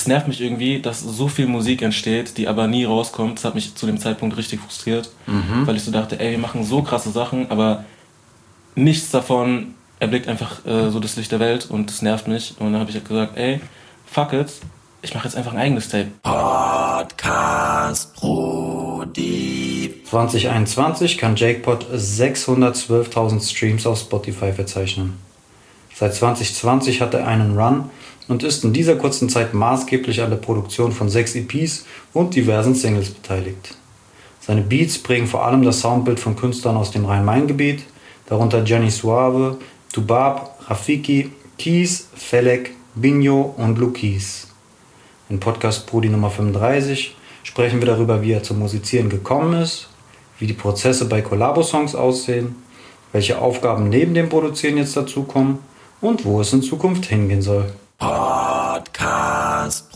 es nervt mich irgendwie, dass so viel Musik entsteht, die aber nie rauskommt. Das hat mich zu dem Zeitpunkt richtig frustriert, weil ich so dachte, ey, wir machen so krasse Sachen, aber nichts davon erblickt einfach so das Licht der Welt und das nervt mich. Und dann habe ich halt gesagt, ey, fuck it, ich mache jetzt einfach ein eigenes Tape. Podcast Brudi. 2021 kann Jakepot 612.000 Streams auf Spotify verzeichnen. Seit 2020 hat er einen Run und ist in dieser kurzen Zeit maßgeblich an der Produktion von 6 EPs und diversen Singles beteiligt. Seine Beats prägen vor allem das Soundbild von Künstlern aus dem Rhein-Main-Gebiet, darunter Gianni Suave, Dubab, Rafiki, Keys, Felek, Binho und Blue Keys. In Podcast Brudi Nummer 35 sprechen wir darüber, wie er zum Musizieren gekommen ist, wie die Prozesse bei Collabo-Songs aussehen, welche Aufgaben neben dem Produzieren jetzt dazukommen und wo es in Zukunft hingehen soll. Podcast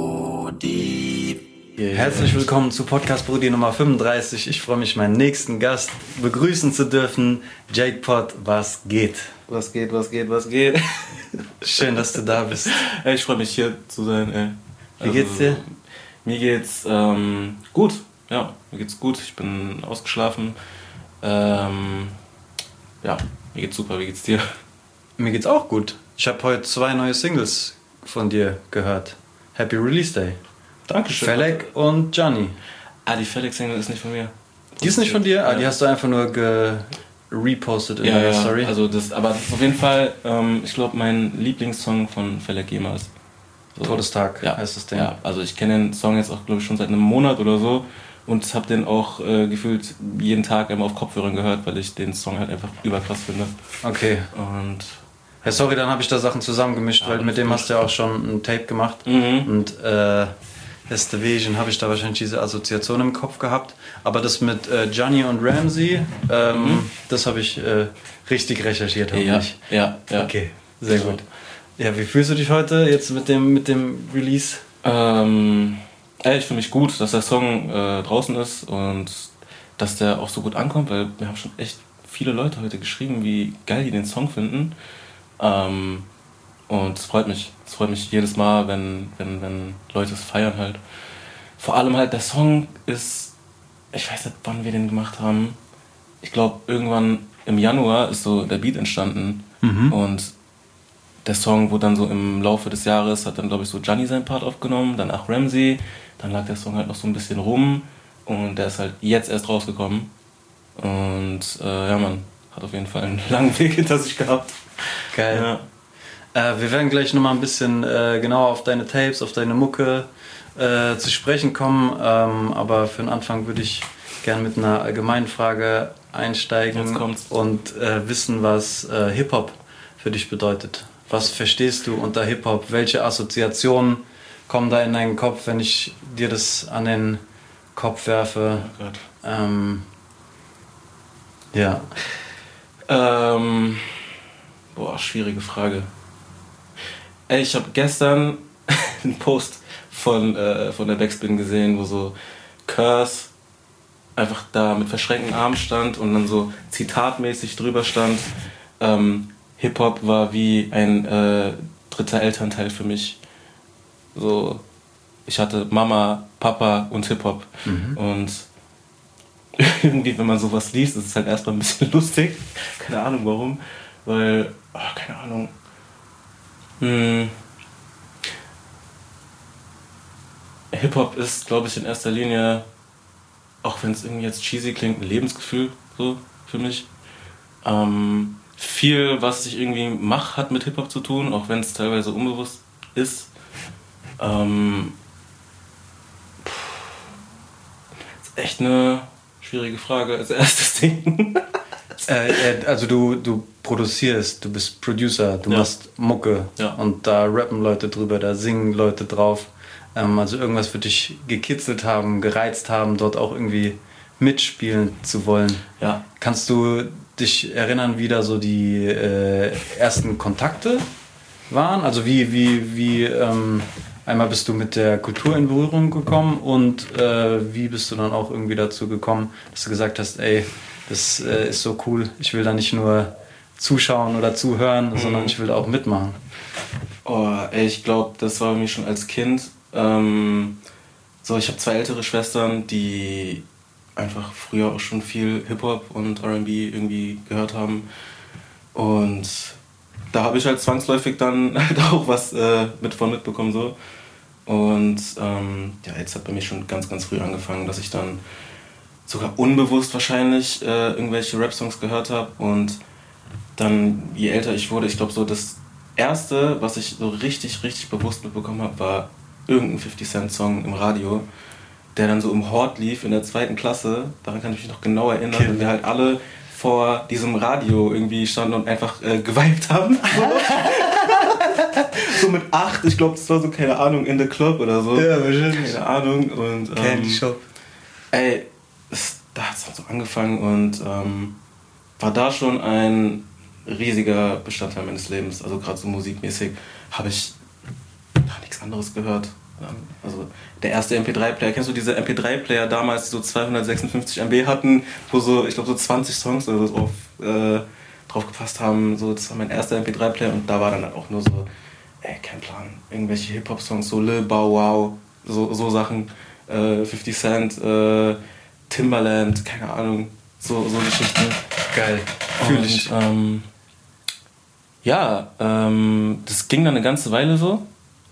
Brudi. Herzlich willkommen zu Podcast Brudi Nummer 35. Ich freue mich, meinen nächsten Gast begrüßen zu dürfen. Jakepot, was geht? Was geht, was geht, was geht? Schön, dass du da bist. Ey, ich freue mich hier zu sein, ey. Wie geht's dir? Mir geht's gut. Ja, mir geht's gut. Ich bin ausgeschlafen. Ja, mir geht's super. Wie geht's dir? Mir geht's auch gut. Ich habe heute 2 neue Singles von dir gehört. Happy Release Day. Dankeschön. Felek und Gianni. Die Felek-Single ist nicht von mir. Die ist nicht von dir? Ja. Die hast du einfach nur repostet in deiner Story? Also aber das ist auf jeden Fall, ich glaube, mein Lieblingssong von Felek jemals. So. Todestag heißt das Ding. Ja, also ich kenne den Song jetzt auch, glaube ich, schon seit einem Monat oder so und habe den auch gefühlt jeden Tag einmal auf Kopfhörern gehört, weil ich den Song halt einfach überkrass finde. Okay. Und ja, sorry, dann habe ich da Sachen zusammengemischt, weil mit dem hast du ja auch schon ein Tape gemacht. Und Estevision habe ich da wahrscheinlich diese Assoziation im Kopf gehabt. Aber das mit Gianni und Ramsey, das habe ich richtig recherchiert, hoffentlich. Ja. Okay, sehr gut. Ja, wie fühlst du dich heute jetzt mit dem Release? Ich fühle mich gut, dass der Song draußen ist und dass der auch so gut ankommt, weil wir haben schon echt viele Leute heute geschrieben, wie geil die den Song finden. Und es freut mich. Es freut mich jedes Mal, wenn Leute es feiern halt. Vor allem halt der Song ist, ich weiß nicht, wann wir den gemacht haben. Ich glaube, irgendwann im Januar ist so der Beat entstanden. Und der Song wurde dann so im Laufe des Jahres, hat dann, glaube ich, so Gianni seinen Part aufgenommen, dann auch Ramsey. Dann lag der Song halt noch so ein bisschen rum und der ist halt jetzt erst rausgekommen. Und ja, man hat auf jeden Fall einen langen Weg hinter sich gehabt. Geil. Ja. Wir werden gleich nochmal ein bisschen genauer auf deine Tapes, auf deine Mucke zu sprechen kommen. Aber für den Anfang würde ich gerne mit einer allgemeinen Frage einsteigen und wissen, was Hip-Hop für dich bedeutet. Was verstehst du unter Hip-Hop? Welche Assoziationen kommen da in deinen Kopf, wenn ich dir das an den Kopf werfe? Oh Gott. Ja. Schwierige Frage. Ich habe gestern einen Post von der Backspin gesehen, wo so Curse einfach da mit verschränkten Armen stand und dann so zitatmäßig drüber stand, Hip-Hop war wie ein dritter Elternteil für mich. So, ich hatte Mama, Papa und Hip-Hop. Und irgendwie, wenn man sowas liest, ist es halt erstmal ein bisschen lustig. Keine Ahnung warum. Weil, keine Ahnung. Hip-Hop ist, glaube ich, in erster Linie, auch wenn es irgendwie jetzt cheesy klingt, ein Lebensgefühl so für mich. Viel, was ich irgendwie mache, hat mit Hip-Hop zu tun, auch wenn es teilweise unbewusst ist. Ist echt eine schwierige Frage als erstes Ding. Also du produzierst, du bist Producer, du machst Mucke und da rappen Leute drüber, da singen Leute drauf. Also irgendwas wird dich gekitzelt haben, gereizt haben, dort auch irgendwie mitspielen zu wollen. Ja. Kannst du dich erinnern, wie da so die ersten Kontakte waren? Also wie einmal bist du mit der Kultur in Berührung gekommen und wie bist du dann auch irgendwie dazu gekommen, dass du gesagt hast, ey, das ist so cool, ich will da nicht nur zuschauen oder zuhören, sondern ich will da auch mitmachen. Ich glaube, das war mir schon als Kind So, ich habe 2 ältere Schwestern, die einfach früher auch schon viel Hip-Hop und R&B irgendwie gehört haben. Und da habe ich halt zwangsläufig dann halt auch was mitbekommen so. Und ja, jetzt hat bei mir schon ganz, ganz früh angefangen, dass ich dann sogar unbewusst wahrscheinlich irgendwelche Rap-Songs gehört habe. Und dann, je älter ich wurde, ich glaube so das Erste, was ich so richtig, richtig bewusst mitbekommen habe, war irgendein 50-Cent-Song im Radio, der dann so im Hort lief in der 2. Klasse. Daran kann ich mich noch genau erinnern, wenn wir halt alle vor diesem Radio irgendwie standen und einfach geweibt haben. So mit 8, ich glaube, das war so, keine Ahnung, in the Club oder so. Ja, wahrscheinlich. Keine Ahnung. Und, Candy Shop. Ey, da hat es dann so angefangen und war da schon ein riesiger Bestandteil meines Lebens. Also gerade so musikmäßig habe ich nichts anderes gehört. Also der erste MP3-Player, kennst du diese MP3-Player damals, die so 256 MB hatten, wo so, ich glaube so 20 Songs oder so drauf gepasst haben. So, das war mein erster MP3-Player und da war dann halt auch nur so, kein Plan, irgendwelche Hip-Hop-Songs, so Lil Bow Wow, so Sachen, 50 Cent, Timbaland, keine Ahnung, so Geschichten. Geil, fühle ich. Ja, das ging dann eine ganze Weile so.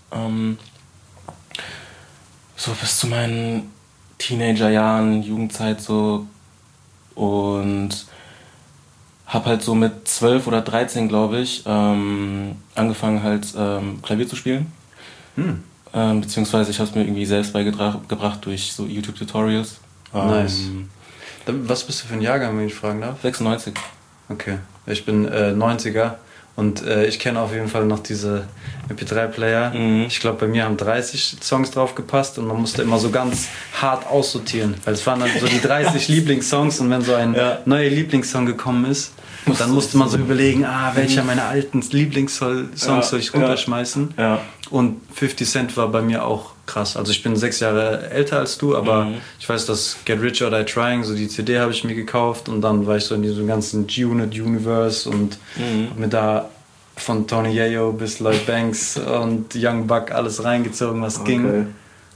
So bis zu meinen Teenagerjahren, Jugendzeit so. Und habe halt so mit 12 oder 13, glaube ich, angefangen halt Klavier zu spielen. Beziehungsweise ich habe es mir irgendwie selbst beigebracht durch so YouTube-Tutorials. Nice. Was bist du für ein Jahrgang, wenn ich fragen darf? 96. Okay, ich bin 90er und ich kenne auf jeden Fall noch diese MP3-Player. Ich glaube, bei mir haben 30 Songs drauf gepasst und man musste immer so ganz hart aussortieren, weil es waren dann so die 30 Lieblingssongs und wenn so ein neuer Lieblingssong gekommen ist, dann musste man so überlegen, welcher meiner alten Lieblingssongs soll ich runterschmeißen. Ja. Und 50 Cent war bei mir auch krass. Also ich bin 6 Jahre älter als du, aber ich weiß, dass Get Rich or Die Trying, so die CD habe ich mir gekauft und dann war ich so in diesem ganzen G-Unit Universe und hab mir da von Tony Yayo bis Lloyd Banks und Young Buck alles reingezogen, was ging.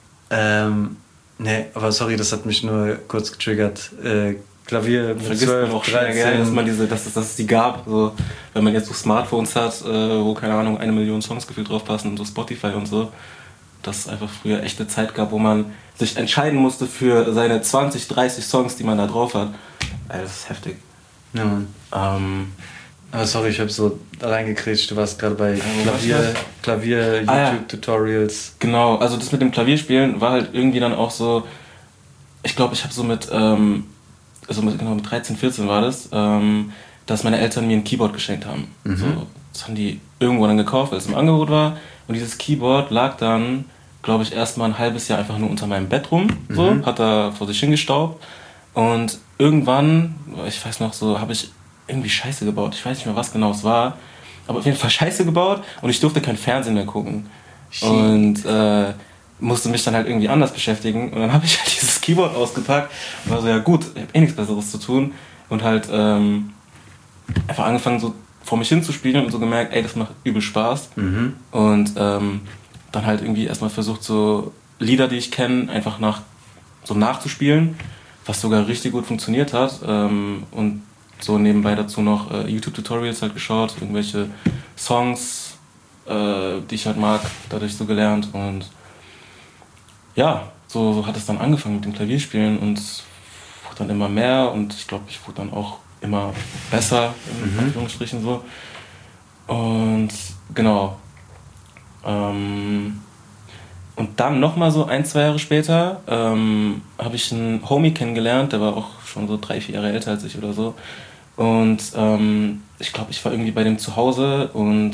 Nee, aber sorry, das hat mich nur kurz getriggert. Klavier mit 12, auch 13. Dass man dass es die gab. So, wenn man jetzt so Smartphones hat, wo, keine Ahnung, 1 Million Songs gefühlt drauf passen, so Spotify und so, dass es einfach früher echt eine Zeit gab, wo man sich entscheiden musste für seine 20, 30 Songs, die man da drauf hat. Das ist heftig. Ja, Mann. Aber sorry, ich habe so reingekretscht, du warst gerade bei Klavier YouTube-Tutorials. Genau, also das mit dem Klavierspielen war halt irgendwie dann auch so, ich glaube, ich habe so mit 13, 14 war das, dass meine Eltern mir ein Keyboard geschenkt haben. So, das haben die irgendwo dann gekauft, weil es im Angebot war. Und dieses Keyboard lag dann, glaube ich, erstmal ein halbes Jahr einfach nur unter meinem Bett rum. So, hat da vor sich hingestaubt. Und irgendwann, ich weiß noch so, habe ich irgendwie Scheiße gebaut. Ich weiß nicht mehr, was genau es war. Aber auf jeden Fall Scheiße gebaut und ich durfte kein Fernsehen mehr gucken. Und musste mich dann halt irgendwie anders beschäftigen. Und dann habe ich halt dieses Keyboard ausgepackt und war so, ja gut, ich habe nichts Besseres zu tun. Und halt einfach angefangen so vor mich hinzuspielen und so gemerkt, das macht übel Spaß. Und dann halt irgendwie erstmal versucht, so Lieder, die ich kenne, einfach nachzuspielen, was sogar richtig gut funktioniert hat. Und so nebenbei dazu noch YouTube-Tutorials halt geschaut, irgendwelche Songs, die ich halt mag, dadurch so gelernt. Und ja, so hat es dann angefangen mit dem Klavierspielen und es wurde dann immer mehr und ich glaube, ich wurde dann auch immer besser, in Anführungsstrichen so. Und genau. Und dann nochmal so 1, 2 Jahre später habe ich einen Homie kennengelernt, der war auch schon so 3, 4 Jahre älter als ich oder so. Und ich glaube, ich war irgendwie bei dem zu Hause und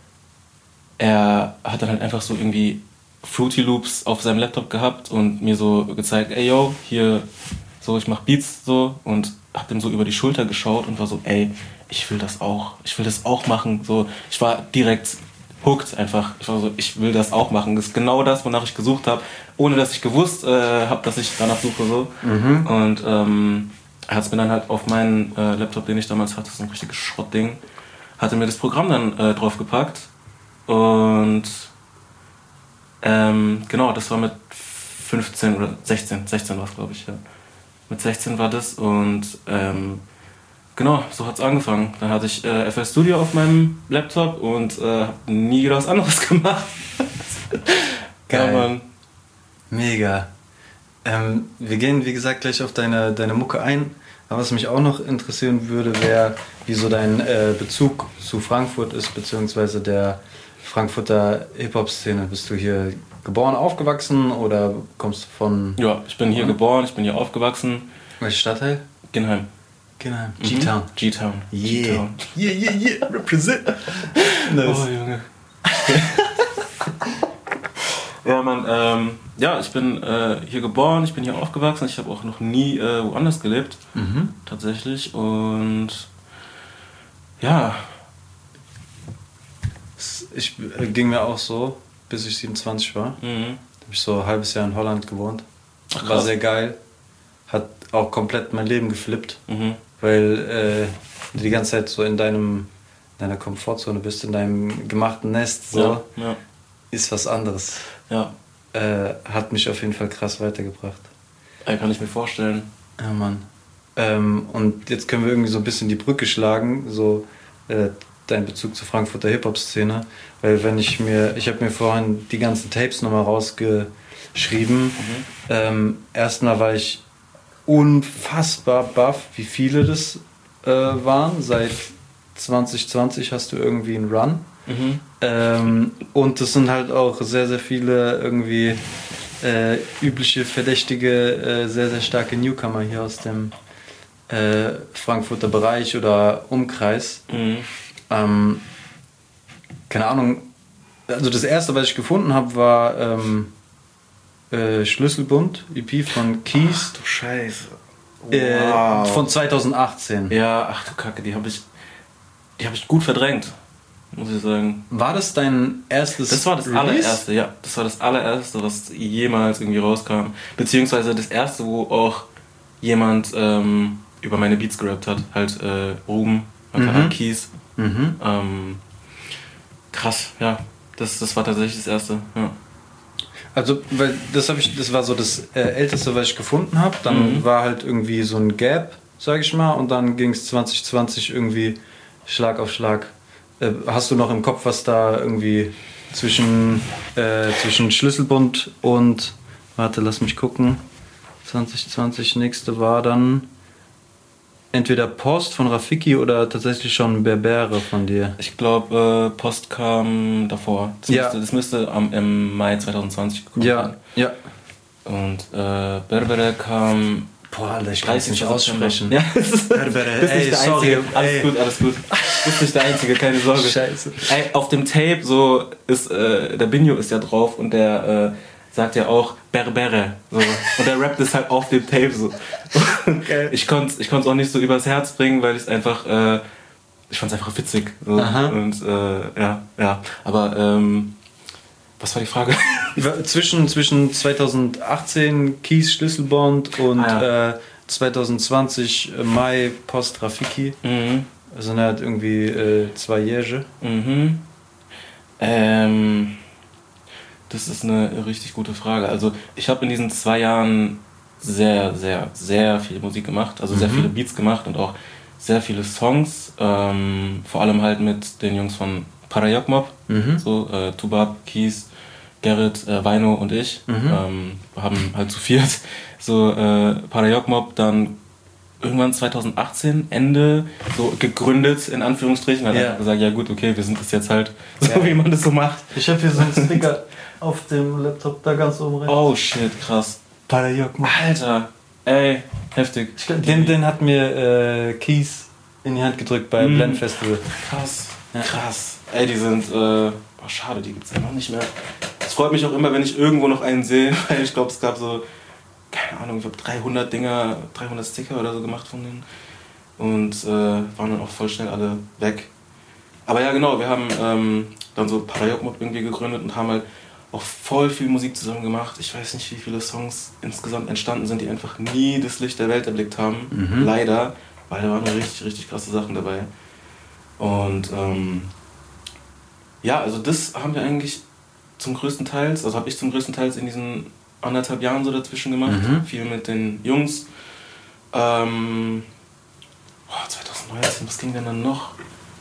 er hat dann halt einfach so irgendwie Fruity Loops auf seinem Laptop gehabt und mir so gezeigt, yo, hier, so, ich mach Beats so und hab dem so über die Schulter geschaut und war so, ich will das auch machen, so, ich war direkt hooked einfach, ich war so, ich will das auch machen, das ist genau das, wonach ich gesucht habe, ohne dass ich gewusst habe, dass ich danach suche, so, und er hat es mir dann halt auf meinen Laptop, den ich damals hatte, so ein richtiges Schrottding, hatte mir das Programm dann draufgepackt und Genau, das war mit 15 oder 16. 16 war es, glaube ich, ja. Mit 16 war das und genau, so hat es angefangen. Dann hatte ich FL Studio auf meinem Laptop und habe nie wieder was anderes gemacht. Geil. Ja, Mann. Mega. Wir gehen, wie gesagt, gleich auf deine Mucke ein. Aber was mich auch noch interessieren würde, wäre, wie so dein Bezug zu Frankfurt ist, beziehungsweise der Frankfurter Hip-Hop-Szene. Bist du hier geboren, aufgewachsen oder kommst du von... Ja, ich bin hier geboren, ich bin hier aufgewachsen. Welcher Stadtteil? Genheim. Genau. G-Town. G-Town. Yeah. G-Town. Yeah. Represent. Nice. Oh, Junge. Ja, Mann, ja, ich bin hier geboren, ich bin hier aufgewachsen, ich habe auch noch nie woanders gelebt, tatsächlich, und ja. Ich ging mir auch so, bis ich 27 war. Da habe ich so ein halbes Jahr in Holland gewohnt. Ach, war krass. sehr geil. Hat auch komplett mein Leben geflippt, weil du die ganze Zeit so in deiner Komfortzone bist, in deinem gemachten Nest, so, Ja. ist was anderes. Ja, Hat mich auf jeden Fall krass weitergebracht. kann ich mir vorstellen. Ja, Mann. Und jetzt können wir irgendwie so ein bisschen die Brücke schlagen, so dein Bezug zur Frankfurter Hip-Hop-Szene. Weil ich habe mir vorhin die ganzen Tapes nochmal rausgeschrieben. Erstmal war ich unfassbar baff, wie viele das waren. Seit 2020 hast du irgendwie einen Run. Und das sind halt auch sehr, sehr viele irgendwie übliche, verdächtige, sehr, sehr starke Newcomer hier aus dem Frankfurter Bereich oder Umkreis. Keine Ahnung, also das erste, was ich gefunden habe, war Schlüsselbund, EP von Keys. Du Scheiße. Wow. Von 2018. Ja, ach du Kacke, die hab ich gut verdrängt, muss ich sagen. War das dein erstes Das war das Release? allererste, ja. Das war das allererste, was jemals irgendwie rauskam. Beziehungsweise das erste, wo auch jemand über meine Beats gerappt hat. Halt Ruben, Keys. Krass, ja. Das war tatsächlich das erste, ja. Also, weil das war so das älteste, was ich gefunden habe. Dann war halt irgendwie so ein Gap, sag ich mal, und dann ging es 2020 irgendwie Schlag auf Schlag. Hast du noch im Kopf, was da irgendwie zwischen Schlüsselbund und, warte, lass mich gucken, 2020 nächste war dann entweder Post von Rafiki oder tatsächlich schon Berbere von dir? Ich glaube, Post kam davor. Das müsste im Mai 2020 gekommen sein. Ja. Und Berbere kam... Boah, Alter, ich kann es nicht aussprechen. Ja, Berbere, ey, der sorry. Einzige. Alles gut. Du bist nicht der Einzige, keine Sorge. Scheiße. Ey, auf dem Tape so ist, der Binjo ist ja drauf und der sagt ja auch Berbere. So. Und der rappt es halt auf dem Tape so. Okay. Ich konnte es auch nicht so übers Herz bringen, weil ich es einfach, ich fand es einfach witzig. So. Und ja. Aber was war die Frage? Zwischen 2018 Keys Schlüsselbund und 2020 Mai Post Rafiki. Also halt irgendwie 2 Jährige. Das ist eine richtig gute Frage. Also ich habe in diesen 2 Jahren sehr, sehr, sehr viel Musik gemacht. Also sehr viele Beats gemacht und auch sehr viele Songs. Vor allem halt mit den Jungs von Parayok Mob. So, Tubab, Keys, Gerrit, Weino und ich. Haben halt zu viert so Parayok Mob dann irgendwann 2018 Ende so gegründet, in Anführungsstrichen. Hat einfach gesagt, ja gut, okay, wir sind das jetzt halt so, wie man das so macht. Ich habe hier so einen Sticker auf dem Laptop da ganz oben rechts. Oh shit, krass. Parayok Mob. Alter, ey, heftig. Den hat mir Keys in die Hand gedrückt bei Blend Festival. Krass, krass. Ey, die sind, schade, die gibt's ja noch nicht mehr. Es freut mich auch immer, wenn ich irgendwo noch einen sehe, weil ich glaube, es gab so, keine Ahnung, ich habe 300 Sticker oder so gemacht von denen. Und waren dann auch voll schnell alle weg. Aber ja, genau, wir haben dann so Parayok Mob irgendwie gegründet und haben halt auch voll viel Musik zusammen gemacht. Ich weiß nicht, wie viele Songs insgesamt entstanden sind, die einfach nie das Licht der Welt erblickt haben. Leider, weil da waren richtig, richtig krasse Sachen dabei. Und ja, also das haben wir eigentlich zum größten Teil, also habe ich zum größten Teil in diesen 1,5 Jahren so dazwischen gemacht. Viel mit den Jungs. 2019, was ging denn dann noch?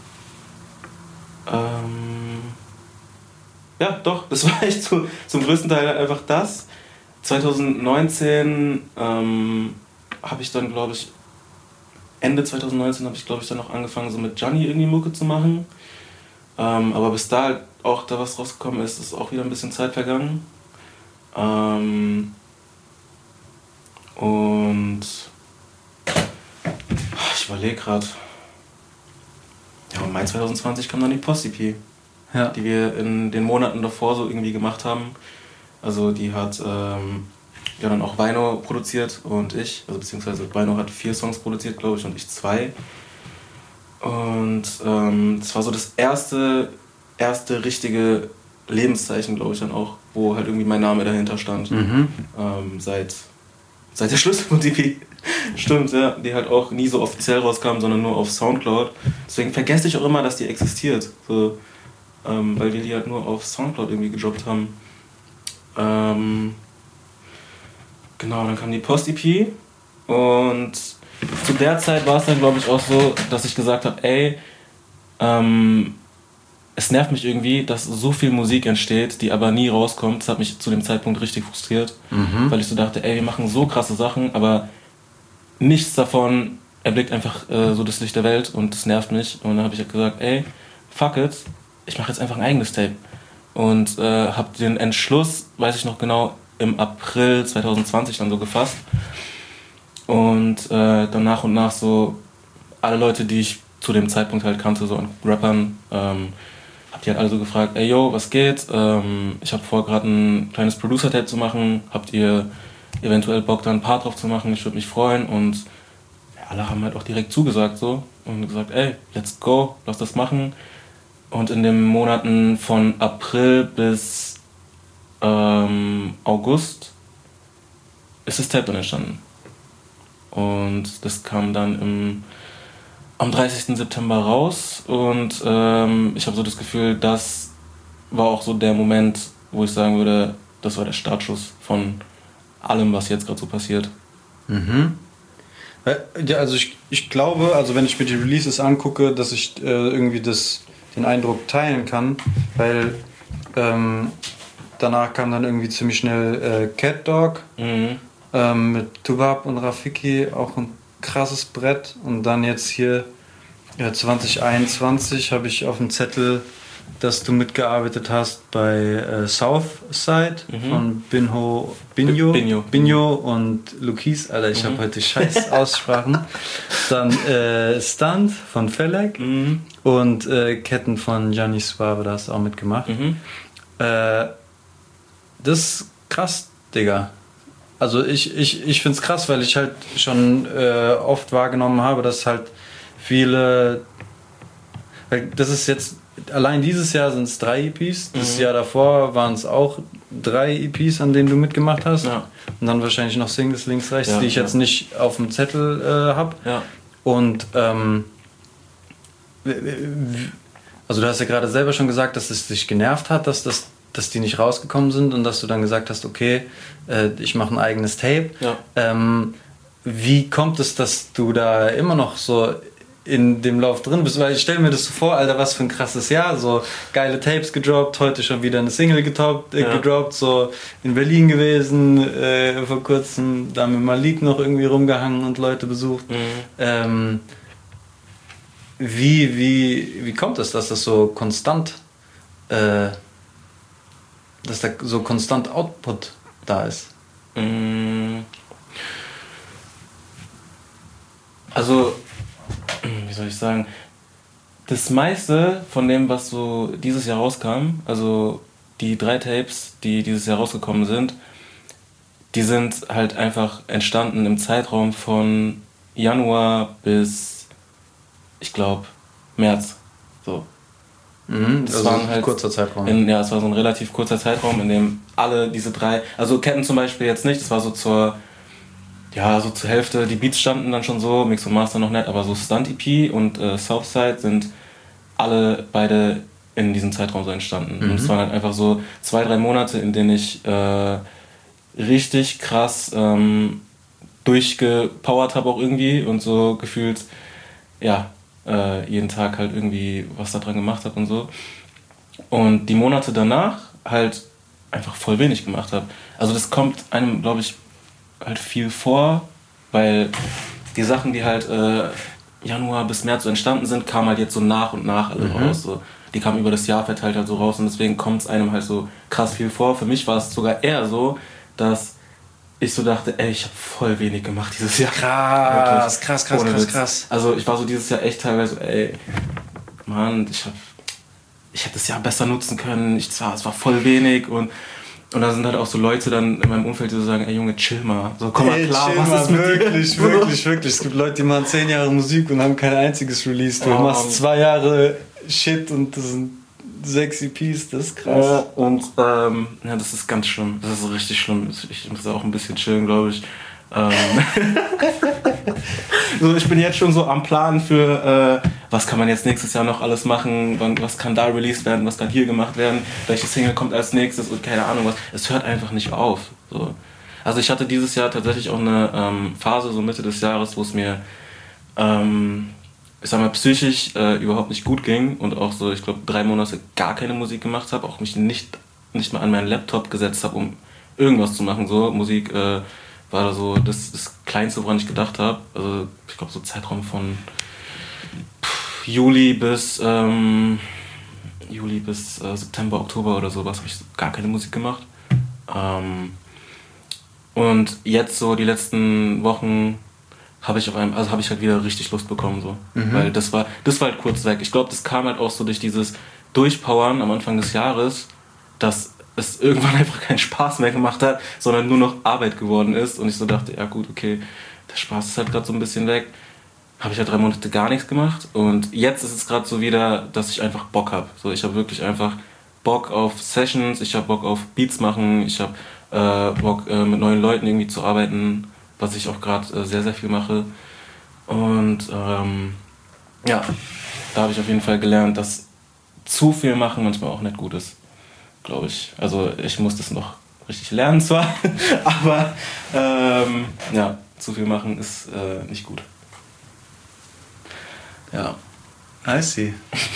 Ja, doch, das war echt zum größten Teil einfach das. 2019 habe ich dann, glaube ich, Ende 2019 habe ich, glaube ich, dann noch angefangen, so mit Gianni irgendwie Mucke zu machen. Aber bis da halt auch da was rausgekommen ist, ist auch wieder ein bisschen Zeit vergangen. Und ich überlege gerade. Ja, im Mai 2020 kam dann die Post-EP, die wir in den Monaten davor so irgendwie gemacht haben. Also die hat dann auch Bino produziert und ich, also beziehungsweise Bino hat 4 Songs produziert, glaube ich, und ich 2. Und das war so das erste richtige Lebenszeichen, glaube ich, dann auch, wo halt irgendwie mein Name dahinter stand. Seit der Schlüsselmusik. Stimmt, ja, die halt auch nie so offiziell rauskam, sondern nur auf Soundcloud. Deswegen vergesse ich auch immer, dass die existiert. So, weil wir die halt nur auf Soundcloud irgendwie gedroppt haben. Genau, dann kam die Post-EP und zu der Zeit war es dann, glaube ich, auch so, dass ich gesagt habe, ey, es nervt mich irgendwie, dass so viel Musik entsteht, die aber nie rauskommt. Das hat mich zu dem Zeitpunkt richtig frustriert, weil ich so dachte, ey, wir machen so krasse Sachen, aber nichts davon erblickt einfach so das Licht der Welt und das nervt mich. Und dann habe ich halt gesagt, ey, fuck it, ich mache jetzt einfach ein eigenes Tape. Und habe den Entschluss, weiß ich noch genau, im April 2020 dann so gefasst. Und dann nach und nach so alle Leute, die ich zu dem Zeitpunkt halt kannte, so an Rappern, hab die halt alle so gefragt, ey yo, was geht? Ich habe vor, gerade ein kleines Producer-Tape zu machen. Habt ihr eventuell Bock, da ein Part drauf zu machen? Ich würde mich freuen. Und ja, alle haben halt auch direkt zugesagt so und gesagt, ey, let's go, lass das machen. Und in den Monaten von April bis August ist das Tape dann entstanden. Und das kam dann am 30. September raus und ich habe so das Gefühl, das war auch so der Moment, wo ich sagen würde, das war der Startschuss von allem, was jetzt gerade so passiert. Ja, also ich glaube, also wenn ich mir die Releases angucke, dass ich irgendwie den Eindruck teilen kann, weil danach kam dann irgendwie ziemlich schnell Cat Dog mit Tubab und Rafiki, auch ein krasses Brett. Und dann jetzt hier 2021 habe ich auf dem Zettel, dass du mitgearbeitet hast bei Southside von Binho und Lukis. Alter, ich habe heute scheiß Aussprachen. Dann Stunt von Felek und Ketten von Gianni Suave, da hast du auch mitgemacht. Das ist krass, Digga. Also ich find's krass, weil ich halt schon oft wahrgenommen habe, dass halt viele, weil das ist jetzt, allein dieses Jahr sind es 3 EPs, das Jahr davor waren es auch 3 EPs, an denen du mitgemacht hast, und dann wahrscheinlich noch Singles links, rechts, die ich jetzt nicht auf dem Zettel habe. Und also du hast ja gerade selber schon gesagt, dass es dich genervt hat, dass die nicht rausgekommen sind und dass du dann gesagt hast, okay, ich mache ein eigenes Tape. Wie kommt es, dass du da immer noch so in dem Lauf drin bist? Weil ich stelle mir das so vor, Alter, was für ein krasses Jahr, so geile Tapes gedroppt, heute schon wieder eine Single gedroppt, so in Berlin gewesen, vor kurzem, da mit Malik noch irgendwie rumgehangen und Leute besucht. Wie kommt es, dass das so konstant dass da so konstant Output da ist? Also, wie soll ich sagen, das meiste von dem, was so dieses Jahr rauskam, also die 3 Tapes, die dieses Jahr rausgekommen sind, die sind halt einfach entstanden im Zeitraum von Januar bis, ich glaube, März. So. Das also war halt ein kurzer Zeitraum. Es war so ein relativ kurzer Zeitraum, in dem alle diese 3, also Ketten zum Beispiel jetzt nicht, das war so zur Hälfte, die Beats standen dann schon so, Mix und Master noch nicht, aber so Stunt EP und Southside sind beide in diesem Zeitraum so entstanden. Und es waren halt einfach so 2-3 Monate, in denen ich richtig krass durchgepowert habe auch irgendwie und so gefühlt, ja, jeden Tag halt irgendwie was da dran gemacht habe und so. Und die Monate danach halt einfach voll wenig gemacht habe. Also das kommt einem, glaube ich, halt viel vor, weil die Sachen, die halt Januar bis März so entstanden sind, kamen halt jetzt so nach und nach alle raus. So. Die kamen über das Jahr verteilt halt so raus und deswegen kommt es einem halt so krass viel vor. Für mich war es sogar eher so, dass ich so dachte, ey, ich habe voll wenig gemacht dieses Jahr. Krass. Also ich war so dieses Jahr echt teilweise, ey, Mann, ich hätte das Jahr besser nutzen können. Es war voll wenig und da sind halt auch so Leute dann in meinem Umfeld, die so sagen, ey Junge, chill mal. So, komm mal klar, was ist mit dir? Wirklich. Es gibt Leute, die machen 10 Jahre Musik und haben kein einziges Release. Du machst 2 Jahre Shit und das sind 6 EPs, das ist krass. Ja, und ja, das ist ganz schlimm. Das ist richtig schlimm. Ich muss auch ein bisschen chillen, glaube ich. So, ich bin jetzt schon so am Plan für, was kann man jetzt nächstes Jahr noch alles machen, was kann da released werden, was kann hier gemacht werden, welche Single kommt als nächstes und keine Ahnung was. Es hört einfach nicht auf. So. Also ich hatte dieses Jahr tatsächlich auch eine Phase, so Mitte des Jahres, wo es mir, ich sag mal, psychisch überhaupt nicht gut ging und auch so, ich glaube, 3 Monate gar keine Musik gemacht habe, auch mich nicht mal an meinen Laptop gesetzt habe, um irgendwas zu machen. So, Musik war da so das Kleinste, woran ich gedacht habe. Also ich glaube, so Zeitraum von Juli bis September, Oktober oder sowas habe ich gar keine Musik gemacht. Und jetzt so die letzten Wochen habe ich halt wieder richtig Lust bekommen, so. Weil das war halt kurz weg. Ich glaube, das kam halt auch so durch dieses Durchpowern am Anfang des Jahres, dass es irgendwann einfach keinen Spaß mehr gemacht hat, sondern nur noch Arbeit geworden ist. Und ich so dachte, ja gut, okay, der Spaß ist halt gerade so ein bisschen weg. Habe ich halt 3 Monate gar nichts gemacht. Und jetzt ist es gerade so wieder, dass ich einfach Bock habe. So, ich habe wirklich einfach Bock auf Sessions, ich habe Bock auf Beats machen, ich habe Bock mit neuen Leuten irgendwie zu arbeiten, was ich auch gerade sehr, sehr viel mache. Und ja, da habe ich auf jeden Fall gelernt, dass zu viel machen manchmal auch nicht gut ist, glaube ich. Also ich muss das noch richtig lernen zwar, aber ja, zu viel machen ist nicht gut. Ja. I see.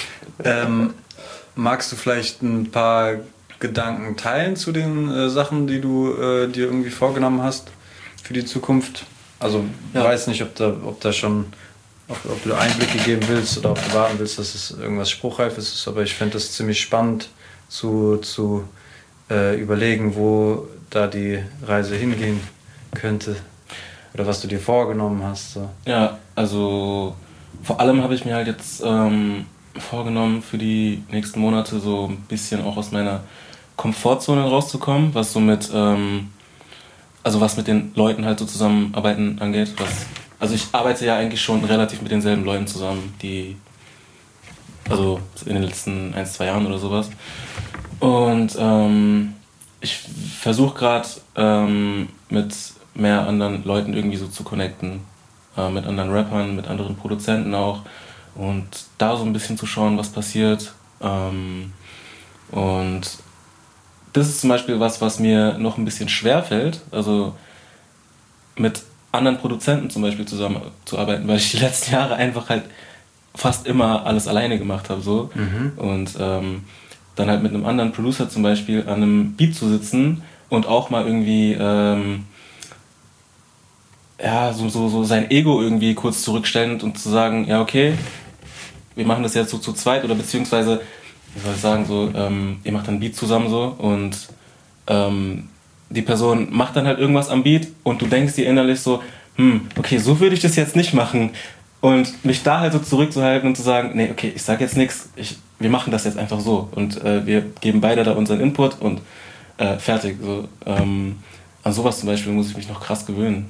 Magst du vielleicht ein paar Gedanken teilen zu den Sachen, die du dir irgendwie vorgenommen hast für die Zukunft? Also ich weiß nicht, ob du Einblicke geben willst oder ob du warten willst, dass es irgendwas Spruchreifes ist, aber ich fände das ziemlich spannend zu überlegen, wo da die Reise hingehen könnte oder was du dir vorgenommen hast. So. Ja, also vor allem habe ich mir halt jetzt vorgenommen, für die nächsten Monate so ein bisschen auch aus meiner Komfortzone rauszukommen, was so mit was mit den Leuten halt so zusammenarbeiten angeht. Also ich arbeite ja eigentlich schon relativ mit denselben Leuten zusammen, also in den letzten 1-2 Jahren oder sowas. Und ich versuche gerade mit mehr anderen Leuten irgendwie so zu connecten, mit anderen Rappern, mit anderen Produzenten auch und da so ein bisschen zu schauen, was passiert. Und das ist zum Beispiel was mir noch ein bisschen schwer fällt, also mit anderen Produzenten zum Beispiel zusammenzuarbeiten, weil ich die letzten Jahre einfach halt fast immer alles alleine gemacht habe. So. Und dann halt mit einem anderen Producer zum Beispiel an einem Beat zu sitzen und auch mal irgendwie so sein Ego irgendwie kurz zurückstellend und zu sagen, ja okay, wir machen das jetzt so zu zweit oder beziehungsweise, wie soll ich sagen, so, ihr macht dann einen Beat zusammen so und die Person macht dann halt irgendwas am Beat und du denkst dir innerlich so, okay, so würde ich das jetzt nicht machen. Und mich da halt so zurückzuhalten und zu sagen, nee, okay, ich sag jetzt nichts, wir machen das jetzt einfach so. Und wir geben beide da unseren Input und fertig. So, an sowas zum Beispiel muss ich mich noch krass gewöhnen.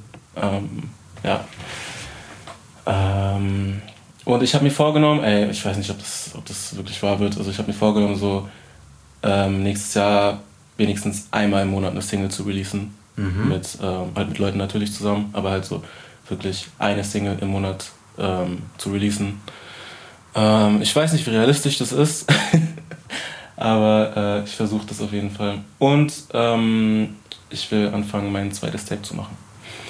Und ich habe mir vorgenommen, ich weiß nicht, ob das wirklich wahr wird, also ich habe mir vorgenommen, so nächstes Jahr wenigstens einmal im Monat eine Single zu releasen. Mit Leuten natürlich zusammen, aber halt so wirklich eine Single im Monat zu releasen. Ich weiß nicht, wie realistisch das ist, Aber ich versuche das auf jeden Fall. Und ich will anfangen, mein zweites Tape zu machen.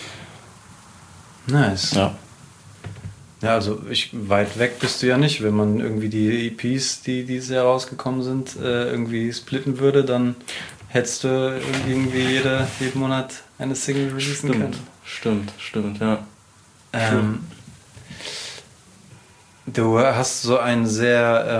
Nice. Ja. Ja, also weit weg bist du ja nicht. Wenn man irgendwie die EPs, die dieses Jahr rausgekommen sind, irgendwie splitten würde, dann hättest du irgendwie jeden Monat eine Single releasen können. Stimmt, ja. Du hast so einen sehr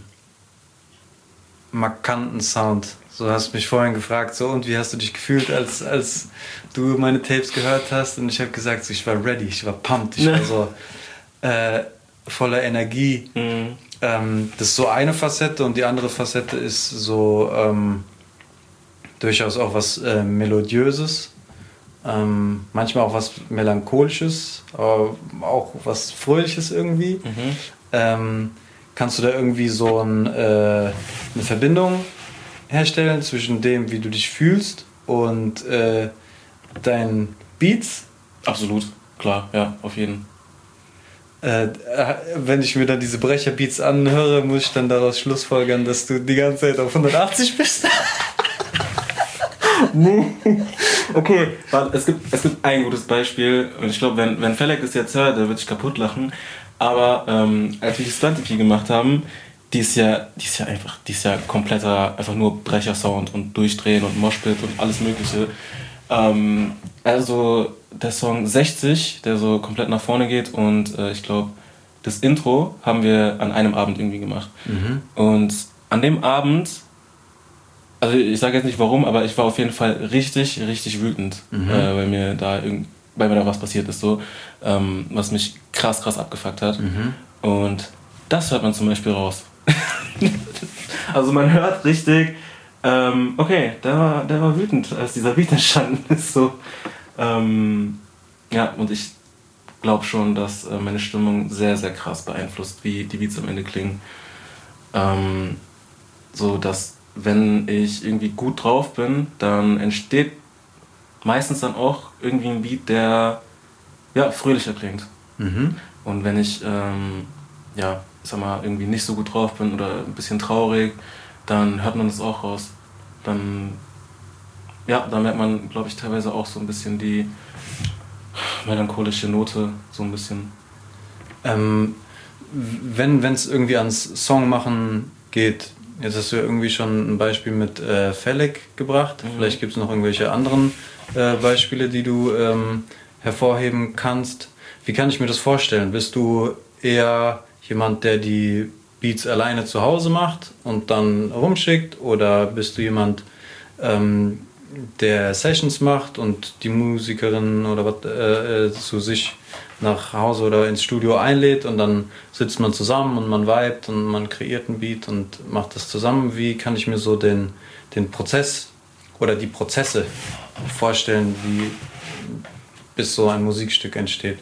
markanten Sound. So hast mich vorhin gefragt, so, und wie hast du dich gefühlt, als du meine Tapes gehört hast? Und ich habe gesagt, so, ich war ready, ich war pumped, ich war so voller Energie. Das ist so eine Facette, und die andere Facette ist so durchaus auch was Melodiöses. Manchmal auch was Melancholisches, aber auch was Fröhliches irgendwie. Kannst du da irgendwie so eine Verbindung herstellen zwischen dem, wie du dich fühlst, und deinen Beats? Absolut, klar, ja, auf jeden Fall. Wenn ich mir dann diese Brecherbeats anhöre, muss ich dann daraus schlussfolgern, dass du die ganze Zeit auf 180 bist? Nee. Okay, es gibt ein gutes Beispiel, und ich glaube, wenn Felek das jetzt hört, der wird sich kaputt lachen. Aber als wir die Stunt-EP gemacht haben, die ist ja kompletter, einfach nur Brechersound und Durchdrehen und Moshpit und alles Mögliche. Also der Song 60, der so komplett nach vorne geht, und ich glaube, das Intro haben wir an einem Abend irgendwie gemacht. Und an dem Abend, also ich sage jetzt nicht warum, aber ich war auf jeden Fall richtig, richtig wütend, weil mir da was passiert ist, so, was mich krass abgefuckt hat. Und das hört man zum Beispiel raus. Also man hört richtig, okay, der war wütend, als dieser Beat entstanden ist. So. Ja, und ich glaube schon, dass meine Stimmung sehr, sehr krass beeinflusst, wie die Beats am Ende klingen. So, dass wenn ich irgendwie gut drauf bin, dann entsteht meistens dann auch irgendwie ein Beat, der fröhlicher klingt. Und wenn ich irgendwie nicht so gut drauf bin oder ein bisschen traurig, dann hört man das auch raus. Dann merkt man, glaube ich, teilweise auch so ein bisschen die melancholische Note, so ein bisschen. Wenn es irgendwie ans Songmachen geht, jetzt hast du ja irgendwie schon ein Beispiel mit Felek gebracht. Vielleicht gibt es noch irgendwelche anderen Beispiele, die du hervorheben kannst. Wie kann ich mir das vorstellen? Bist du eher jemand, der die Beats alleine zu Hause macht und dann rumschickt? Oder bist du jemand, der Sessions macht und die Musikerin oder was zu sich nach Hause oder ins Studio einlädt, und dann sitzt man zusammen und man vibet und man kreiert einen Beat und macht das zusammen? Wie kann ich mir so den Prozess oder die Prozesse vorstellen, wie bis so ein Musikstück entsteht?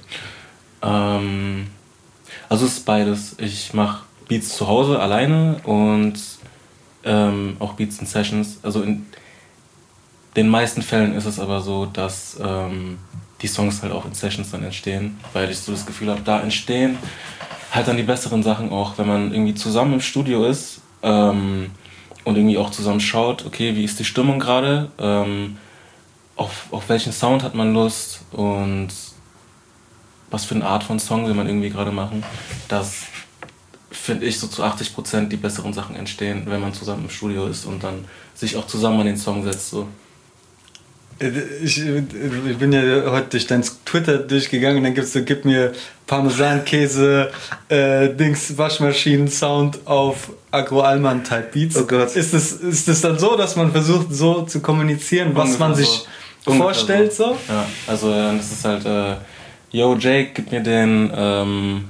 Also es ist beides. Ich mache Beats zu Hause alleine und auch Beats in Sessions. Also in den meisten Fällen ist es aber so, dass die Songs halt auch in Sessions dann entstehen, weil ich so das Gefühl habe, da entstehen halt dann die besseren Sachen auch, wenn man irgendwie zusammen im Studio ist und irgendwie auch zusammen schaut, okay, wie ist die Stimmung gerade, auf welchen Sound hat man Lust und was für eine Art von Song will man irgendwie gerade machen. Das finde ich so zu 80% die besseren Sachen entstehen, wenn man zusammen im Studio ist und dann sich auch zusammen an den Song setzt. So. Ich bin ja heute durch dein Twitter durchgegangen, und dann gib mir Parmesankäse, Waschmaschinen-Sound auf Agro-Alman-Type Beats. Oh Gott. Ist das dann so, dass man versucht, so zu kommunizieren, was ungefähr man sich vorstellt? So? Ja, also das ist halt, yo Jake, gib mir den,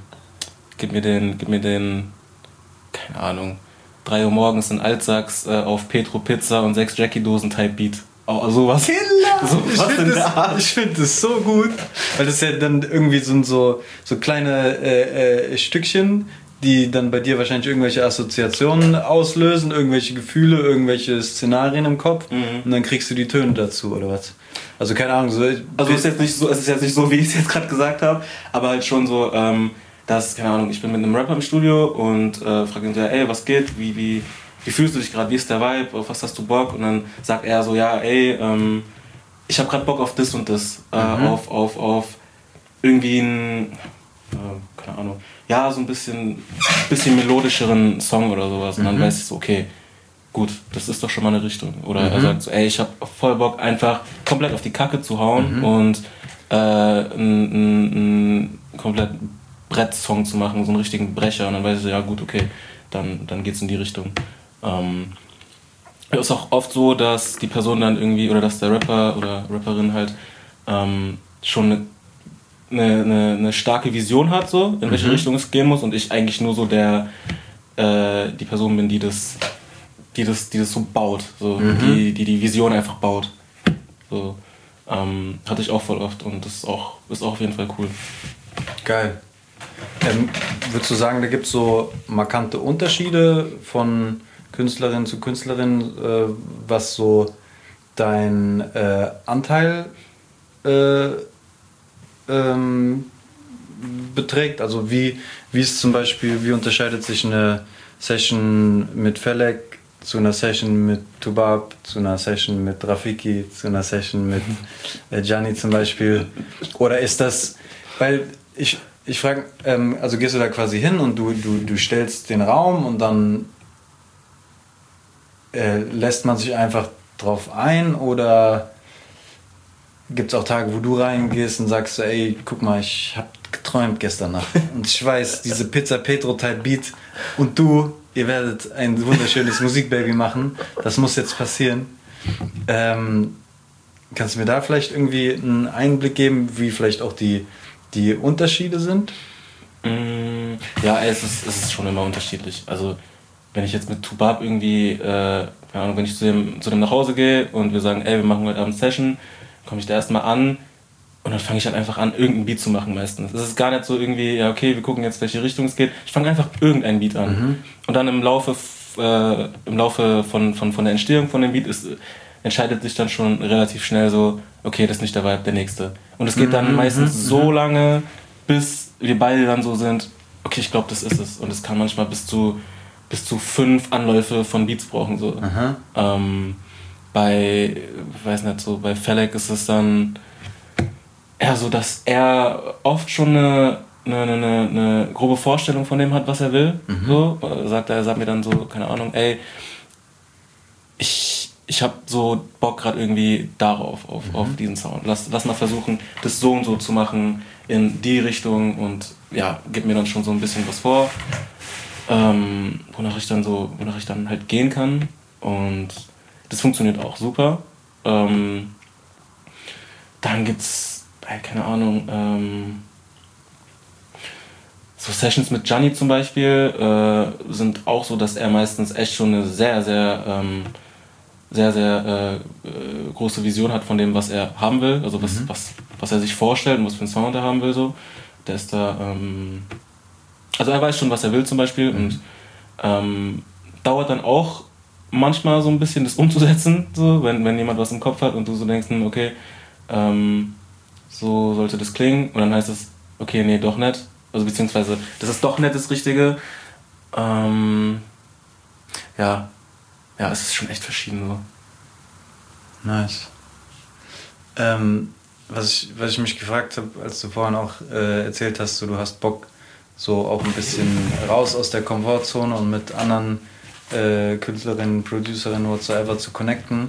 keine Ahnung, 3 Uhr morgens in Altsachs auf Petro Pizza und 6 Jackie-Dosen Type Beat. Oh, sowas. Ich finde das so gut, weil das ja dann irgendwie so kleine Stückchen, die dann bei dir wahrscheinlich irgendwelche Assoziationen auslösen, irgendwelche Gefühle, irgendwelche Szenarien im Kopf, und dann kriegst du die Töne dazu, oder was? Also keine Ahnung. Es ist jetzt nicht so, wie ich es jetzt gerade gesagt habe, aber halt schon so, dass, keine Ahnung, ich bin mit einem Rapper im Studio und frage ihn so, ey, was geht, wie wie fühlst du dich gerade, wie ist der Vibe, auf was hast du Bock? Und dann sagt er so, ja, ey, ich habe gerade Bock auf das und das, auf irgendwie ein, keine Ahnung, ja, so ein bisschen melodischeren Song oder sowas. Und dann weiß ich so, okay, gut, das ist doch schon mal eine Richtung. Oder er sagt so, ey, ich habe voll Bock, einfach komplett auf die Kacke zu hauen und einen komplett Brettsong zu machen, so einen richtigen Brecher. Und dann weiß ich so, ja gut, okay, dann geht's in die Richtung. Es ist auch oft so, dass die Person dann irgendwie, oder dass der Rapper oder Rapperin halt schon eine starke Vision hat, so, in welche Richtung es gehen muss, und ich eigentlich nur so die Person bin, die das so baut, so, die Vision einfach baut. So, hatte ich auch voll oft, und das ist auch auf jeden Fall cool. Geil. Würdest du sagen, da gibt es so markante Unterschiede von Künstlerin zu Künstlerin, was so dein Anteil beträgt? Also wie ist zum Beispiel, wie unterscheidet sich eine Session mit Felek zu einer Session mit Tubab, zu einer Session mit Rafiki, zu einer Session mit Gianni zum Beispiel? Oder ist das, weil ich frage, also gehst du da quasi hin und du stellst den Raum und dann lässt man sich einfach drauf ein, oder gibt es auch Tage, wo du reingehst und sagst so, ey, guck mal, ich hab geträumt gestern Nacht und ich weiß, diese Pizza Petro Type Beat und ihr werdet ein wunderschönes Musikbaby machen, das muss jetzt passieren. Kannst du mir da vielleicht irgendwie einen Einblick geben, wie vielleicht auch die Unterschiede sind? Ja, es ist schon immer unterschiedlich. Also wenn ich jetzt mit Tubab irgendwie, keine Ahnung, wenn ich zu dem nach Hause gehe und wir sagen, ey, wir machen heute Abend Session, komme ich da erstmal an und dann fange ich halt einfach an, irgendeinen Beat zu machen meistens. Es ist gar nicht so irgendwie, ja okay, wir gucken jetzt, welche Richtung es geht. Ich fange einfach irgendeinen Beat an. Und dann im Laufe von der Entstehung von dem Beat entscheidet sich dann schon relativ schnell so, okay, das ist nicht der Vibe, der nächste. Und es geht dann meistens so lange, bis wir beide dann so sind, okay, ich glaube, das ist es. Und es kann manchmal bis zu 5 Anläufe von Beats brauchen. So. Bei Felek ist es dann eher so, dass er oft schon eine grobe Vorstellung von dem hat, was er will. So. Er sagt mir dann so, keine Ahnung, ey, ich habe so Bock gerade irgendwie darauf, auf diesen Sound. Lass mal versuchen, das so und so zu machen, in die Richtung, und ja, gib mir dann schon so ein bisschen was vor, wonach ich dann halt gehen kann, und das funktioniert auch super. Dann gibt's, keine Ahnung, so Sessions mit Gianni zum Beispiel sind auch so, dass er meistens echt schon eine sehr, sehr große Vision hat von dem, was er haben will, also was er sich vorstellt und was für einen Sound er haben will. So. Der ist da, also er weiß schon, was er will zum Beispiel, und dauert dann auch manchmal so ein bisschen das umzusetzen, so, wenn jemand was im Kopf hat und du so denkst, okay, so sollte das klingen, und dann heißt es, okay, nee, doch nicht, also beziehungsweise das ist doch nicht das Richtige. Ja, es ist schon echt verschieden so. Nice. Was ich mich gefragt habe, als du vorhin auch erzählt hast, so, du hast Bock, so auch ein bisschen raus aus der Komfortzone und mit anderen Künstlerinnen, Producerinnen, whatsoever zu connecten.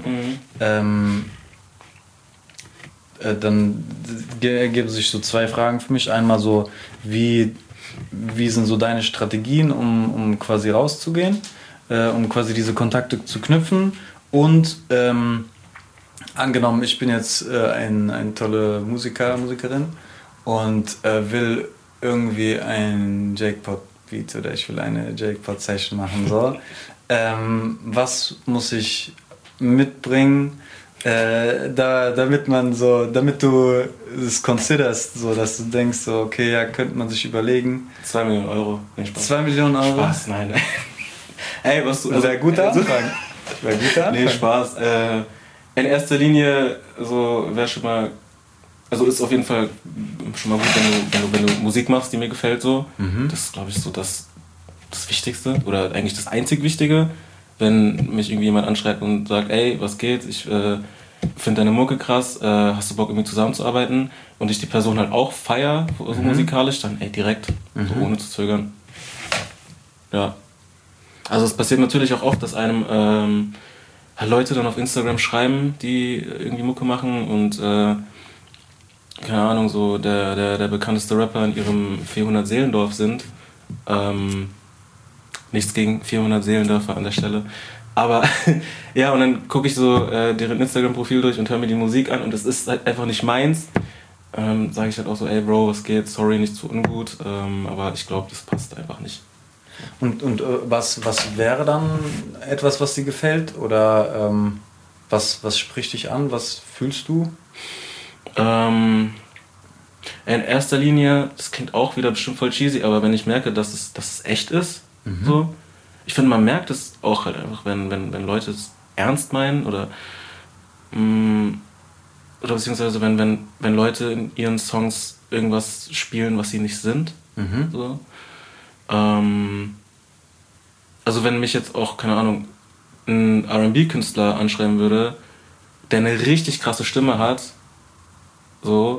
Dann ergeben sich so 2 Fragen für mich. Einmal so, wie sind so deine Strategien, um quasi rauszugehen, um quasi diese Kontakte zu knüpfen, und angenommen, ich bin jetzt eine tolle Musikerin und will irgendwie ein Jackpot-Beat oder ich will eine Jackpot-Session machen. So. Was muss ich mitbringen, damit du es considerst, so dass du denkst, so, okay, ja, könnte man sich überlegen. 2 Millionen Euro. Nee, Spaß. 2 Millionen Euro? Spaß, nein. Ey, was du... Wäre guter Anfang. Nee, Spaß. In erster Linie so wäre schon mal, also ist auf jeden Fall schon mal gut, wenn du Musik machst, die mir gefällt so. Das ist, glaube ich, so das Wichtigste oder eigentlich das einzig Wichtige. wenn mich irgendwie jemand anschreibt und sagt, ey, was geht, ich finde deine Mucke krass, hast du Bock irgendwie zusammenzuarbeiten und ich die Person halt auch feier, so musikalisch, dann ey, direkt, so ohne zu zögern. Ja. Also es passiert natürlich auch oft, dass einem Leute dann auf Instagram schreiben, die irgendwie Mucke machen und keine Ahnung, so der bekannteste Rapper in ihrem 400 Seelendorf sind. Nichts gegen 400 Seelendörfer an der Stelle. Aber ja, und dann gucke ich so deren Instagram-Profil durch und höre mir die Musik an und es ist halt einfach nicht meins. Sage ich halt auch so, ey Bro, was geht, sorry, nicht zu ungut, aber ich glaube, das passt einfach nicht. Und was wäre dann etwas, was dir gefällt? Oder was spricht dich an? Was fühlst du? In erster Linie, das klingt auch wieder bestimmt voll cheesy, aber wenn ich merke, dass es echt ist, so, ich finde, man merkt es auch halt einfach, wenn Leute es ernst meinen oder beziehungsweise wenn Leute in ihren Songs irgendwas spielen, was sie nicht sind. So. Also wenn mich jetzt auch, keine Ahnung, ein R&B-Künstler anschreiben würde, der eine richtig krasse Stimme hat, so,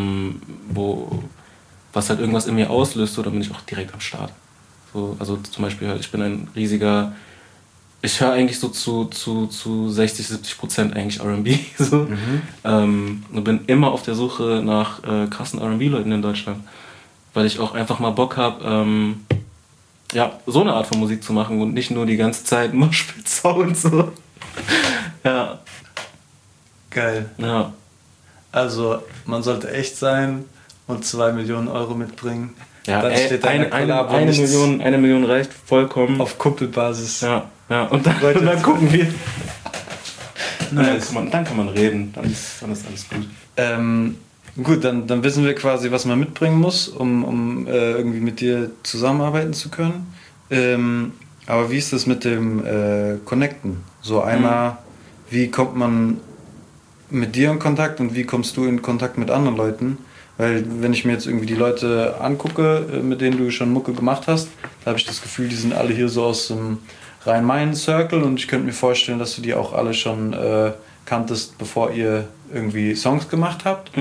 was halt irgendwas in mir auslöst, so, dann bin ich auch direkt am Start. So, also zum Beispiel, ich bin ein riesiger, ich höre eigentlich so zu 60-70% eigentlich R&B, so. Und bin immer auf der Suche nach krassen R&B-Leuten in Deutschland, weil ich auch einfach mal Bock habe, ja, so eine Art von Musik zu machen und nicht nur die ganze Zeit Moshpit-Sound, so. Ja. Geil. Ja. Also, man sollte echt sein und 2 Millionen Euro mitbringen. Ja, dann steht da eine Million reicht vollkommen. Auf Kumpelbasis. Ja. Und dann gucken wir. Nice. Dann kann man reden. Dann ist alles gut. Gut, dann wissen wir quasi, was man mitbringen muss, um irgendwie mit dir zusammenarbeiten zu können. Aber wie ist das mit dem Connecten? So einmal, wie kommt man mit dir in Kontakt und wie kommst du in Kontakt mit anderen Leuten? Weil wenn ich mir jetzt irgendwie die Leute angucke, mit denen du schon Mucke gemacht hast, da habe ich das Gefühl, die sind alle hier so aus dem Rhein-Main-Circle und ich könnte mir vorstellen, dass du die auch alle schon kanntest, bevor ihr irgendwie Songs gemacht habt.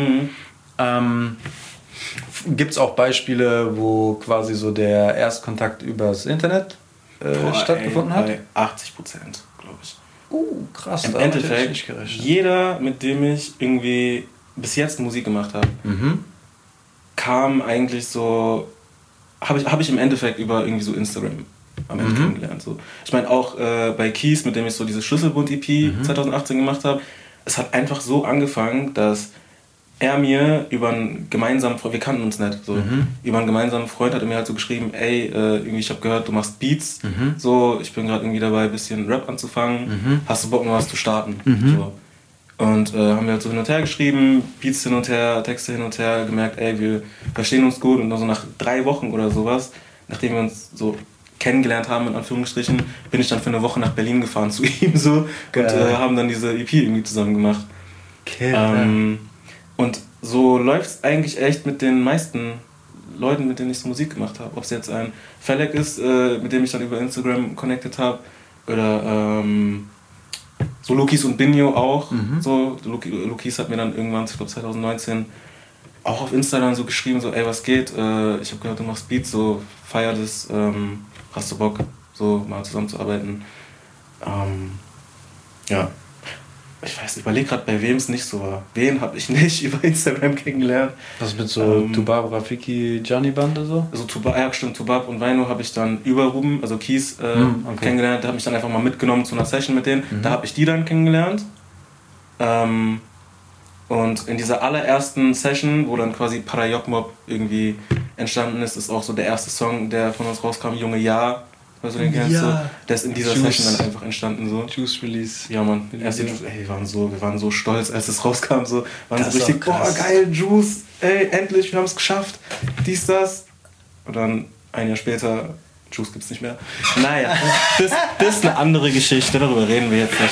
Gibt es auch Beispiele, wo quasi so der Erstkontakt übers Internet stattgefunden hat? Bei 80%, glaube ich. Krass. Im Endeffekt, jeder, mit dem ich irgendwie bis jetzt Musik gemacht habe, kam eigentlich so, habe ich im Endeffekt über irgendwie so Instagram am Ende kennengelernt. So. Ich meine auch bei Keys, mit dem ich so diese Schlüsselbund-EP 2018 gemacht habe, es hat einfach so angefangen, dass er mir über einen gemeinsamen Freund, wir kannten uns nicht, so, über einen gemeinsamen Freund hat er mir halt so geschrieben, ey, irgendwie, ich habe gehört, du machst Beats, so, ich bin gerade irgendwie dabei, ein bisschen Rap anzufangen, hast du Bock, mal was zu starten? So. Und haben wir halt so hin und her geschrieben, Beats hin und her, Texte hin und her, gemerkt, ey, wir verstehen uns gut und dann so nach 3 Wochen oder sowas, nachdem wir uns so kennengelernt haben, in Anführungsstrichen, bin ich dann für eine Woche nach Berlin gefahren zu ihm so und haben dann diese EP irgendwie zusammen gemacht. Okay, und so läuft es eigentlich echt mit den meisten Leuten, mit denen ich so Musik gemacht habe. Ob es jetzt ein Felek ist, mit dem ich dann über Instagram connected habe, oder so Lukis und Binjo auch. So, Lukis hat mir dann irgendwann, ich glaube 2019, auch auf Instagram so geschrieben, so, ey, was geht? Ich habe gehört, du machst Beats, so, feier das, hast du Bock, so mal zusammenzuarbeiten? Ja. Ich weiß, ich überlege gerade, bei wem es nicht so war. Wen habe ich nicht über Instagram kennengelernt? Was mit so Tubab, Rafiki, Gianni Bande so? Also Tubab und Vaino habe ich dann über Ruben, also Keys, kennengelernt. Der hat mich dann einfach mal mitgenommen zu einer Session mit denen. Da habe ich die dann kennengelernt. Und in dieser allerersten Session, wo dann quasi Parayok Mob irgendwie entstanden ist, ist auch so der erste Song, der von uns rauskam, Junge Ja. Also den kennst du? Der ist in dieser Session dann einfach entstanden so. Juice Release. Ja, Mann. Erst Juice, ey, wir waren so stolz, als es rauskam. So, waren so richtig, boah, geil, Juice, ey, endlich, wir haben es geschafft. Dies, das. Und dann ein Jahr später, Juice gibt's nicht mehr. Naja, das ist eine andere Geschichte, darüber reden wir jetzt nicht.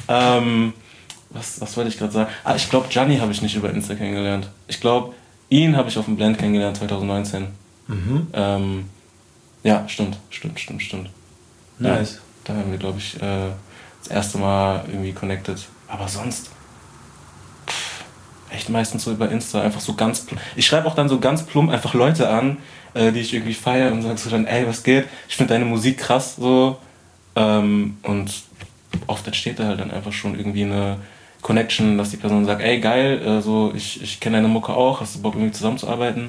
Was wollte ich gerade sagen? Ich glaube, Gianni habe ich nicht über Insta kennengelernt. Ich glaube, ihn habe ich auf dem Blend kennengelernt 2019. Ja, stimmt. Nice. Da haben wir, glaube ich, das erste Mal irgendwie connected. Aber sonst echt meistens so über Insta, einfach so ganz plump. Ich schreibe auch dann so ganz plump einfach Leute an, die ich irgendwie feiere und sage so dann, ey, was geht? Ich finde deine Musik krass, so. Und oft entsteht da halt dann einfach schon irgendwie eine Connection, dass die Person sagt, ey, geil, so, ich kenne deine Mucke auch, hast du Bock, irgendwie zusammenzuarbeiten?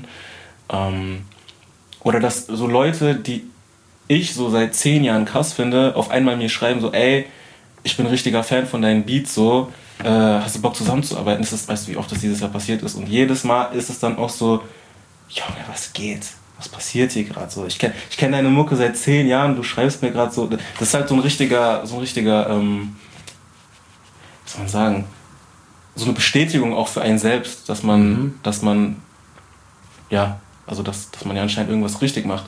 Oder dass so Leute, die ich so seit 10 Jahren krass finde, auf einmal mir schreiben so, ey, ich bin ein richtiger Fan von deinen Beats, so, hast du Bock zusammenzuarbeiten? Weißt du, wie oft das dieses Jahr passiert ist? Und jedes Mal ist es dann auch so, Junge, was geht? Was passiert hier gerade so? Ich kenn deine Mucke seit 10 Jahren, du schreibst mir gerade so. Das ist halt so ein richtiger, wie soll man sagen, so eine Bestätigung auch für einen selbst, dass man, ja, also dass man ja anscheinend irgendwas richtig macht.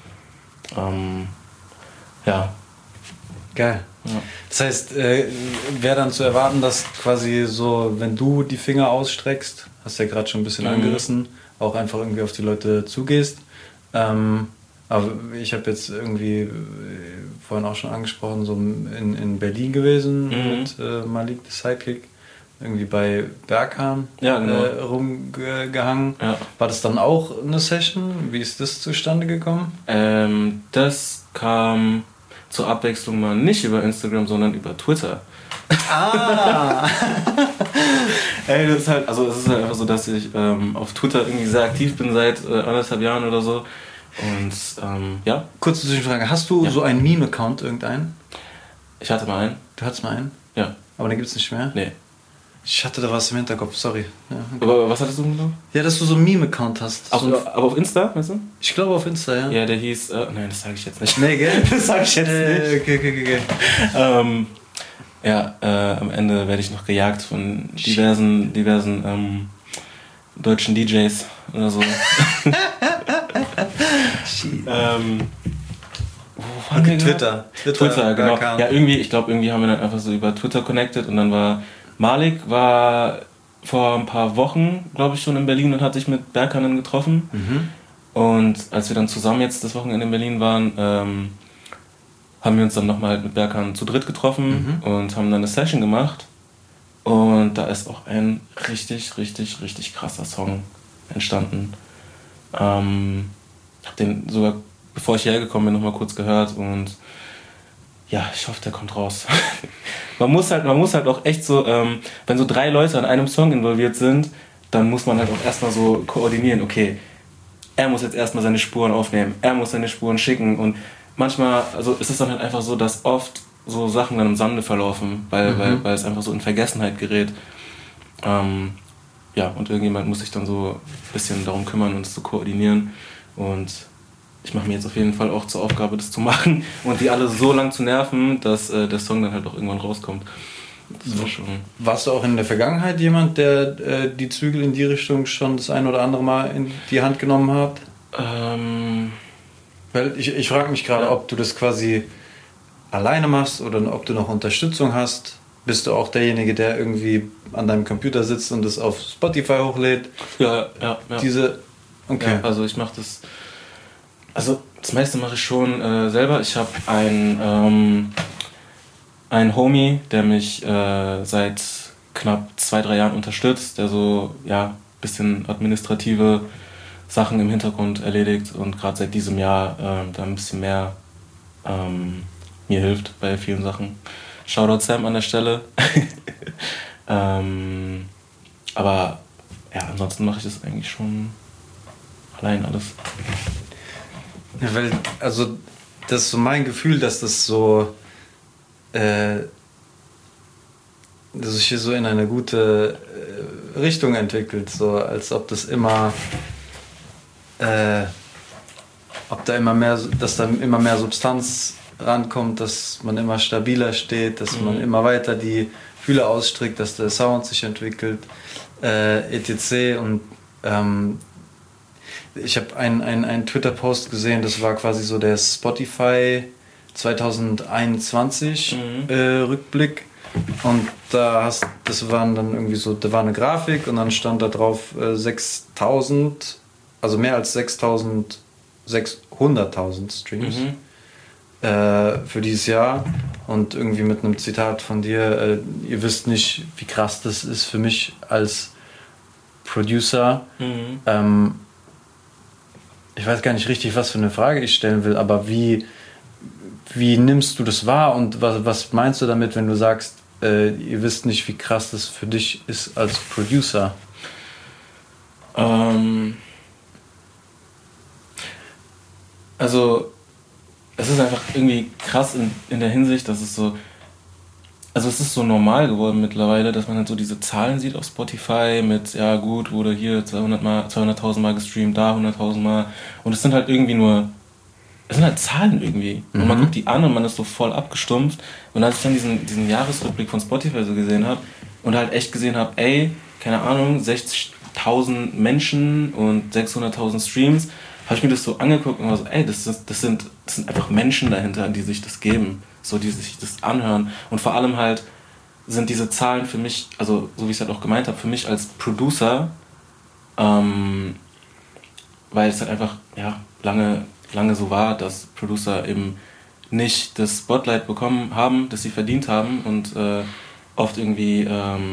Ja. Geil. Ja. Das heißt, wäre dann zu erwarten, dass quasi so, wenn du die Finger ausstreckst, hast du ja gerade schon ein bisschen angerissen, auch einfach irgendwie auf die Leute zugehst. Aber ich habe jetzt irgendwie vorhin auch schon angesprochen, so in Berlin gewesen mit Malik, the Sidekick, irgendwie bei Berghahn rumgehangen. Ja. War das dann auch eine Session? Wie ist das zustande gekommen? Das kam zur Abwechslung mal nicht über Instagram, sondern über Twitter. Ah! Ey, das ist halt, also es ist halt einfach so, dass ich auf Twitter irgendwie sehr aktiv bin seit 1,5 Jahren oder so. Und ja. Kurze Zwischenfrage, hast du so einen Meme-Account, irgendeinen? Ich hatte mal einen. Du hattest mal einen? Ja. Aber den gibt's nicht mehr? Nee. Ich hatte da was im Hinterkopf, sorry. Ja, okay. Aber was hattest du genau? Ja, dass du so einen Meme-Account hast. Aber auf Insta, weißt du? Ich glaube auf Insta, ja. Ja, der hieß, nein, das sage ich jetzt nicht. Nee, gell? Das sage ich jetzt nicht. Okay. Ja, am Ende werde ich noch gejagt von diversen deutschen DJs oder so. Okay, Twitter, genau. Ja, irgendwie haben wir dann einfach so über Twitter connected und dann war Malik vor ein paar Wochen, glaube ich, schon in Berlin und hat sich mit Berghahn getroffen. Und als wir dann zusammen jetzt das Wochenende in Berlin waren, haben wir uns dann nochmal mit Berghahn zu dritt getroffen und haben dann eine Session gemacht. Und da ist auch ein richtig, richtig, richtig krasser Song entstanden. Ich habe den sogar, bevor ich hierher gekommen bin, nochmal kurz gehört und ja, ich hoffe, der kommt raus. man muss halt auch echt so, wenn so 3 Leute an einem Song involviert sind, dann muss man halt auch erstmal so koordinieren, okay, er muss jetzt erstmal seine Spuren aufnehmen, er muss seine Spuren schicken und manchmal, also ist es dann halt einfach so, dass oft so Sachen dann im Sande verlaufen, weil es einfach so in Vergessenheit gerät. Ja, und irgendjemand muss sich dann so ein bisschen darum kümmern und es zu koordinieren und ich mache mir jetzt auf jeden Fall auch zur Aufgabe, das zu machen und die alle so lang zu nerven, dass der Song dann halt auch irgendwann rauskommt. Das war schon. Warst du auch in der Vergangenheit jemand, der die Zügel in die Richtung schon das ein oder andere Mal in die Hand genommen hat? Weil ich frage mich gerade, ob du das quasi alleine machst oder ob du noch Unterstützung hast. Bist du auch derjenige, der irgendwie an deinem Computer sitzt und das auf Spotify hochlädt? Ja. Okay. Ja, also ich mache das. Also das meiste mache ich schon selber. Ich habe einen Homie, der mich seit knapp 2-3 Jahren unterstützt, der so ein bisschen administrative Sachen im Hintergrund erledigt und gerade seit diesem Jahr da ein bisschen mehr mir hilft bei vielen Sachen. Shoutout Sam an der Stelle. Aber ja, ansonsten mache ich das eigentlich schon allein alles. Ja, weil, also, das ist so mein Gefühl, dass das so, dass sich hier so in eine gute Richtung entwickelt, so als ob das immer, dass da immer mehr Substanz rankommt, dass man immer stabiler steht, dass man immer weiter die Fühler ausstreckt, dass der Sound sich entwickelt, etc. Und ich habe einen Twitter-Post gesehen, das war quasi so der Spotify 2021 Rückblick. Und das waren dann irgendwie so, da war eine Grafik und dann stand da drauf 6.000, also mehr als 6.600.000 Streams. für dieses Jahr und irgendwie mit einem Zitat von dir, ihr wisst nicht, wie krass das ist für mich als Producer. Ich weiß gar nicht richtig, was für eine Frage ich stellen will, aber wie nimmst du das wahr und was meinst du damit, wenn du sagst, ihr wisst nicht, wie krass das für dich ist als Producer? Also, es ist einfach irgendwie krass in der Hinsicht, dass es so, also es ist so normal geworden mittlerweile, dass man halt so diese Zahlen sieht auf Spotify mit, ja gut, wurde hier 200.000 Mal gestreamt, da 100.000 Mal und es sind halt irgendwie nur, es sind halt Zahlen irgendwie und man guckt die an und man ist so voll abgestumpft und als ich dann diesen Jahresrückblick von Spotify so gesehen habe und halt echt gesehen habe, ey, keine Ahnung, 60.000 Menschen und 600.000 Streams, habe ich mir das so angeguckt und war so, ey, das sind einfach Menschen dahinter, die sich das geben, so die sich das anhören. Und vor allem halt sind diese Zahlen für mich, also so wie ich es halt auch gemeint habe, für mich als Producer, weil es halt einfach ja, lange so war, dass Producer eben nicht das Spotlight bekommen haben, das sie verdient haben und oft irgendwie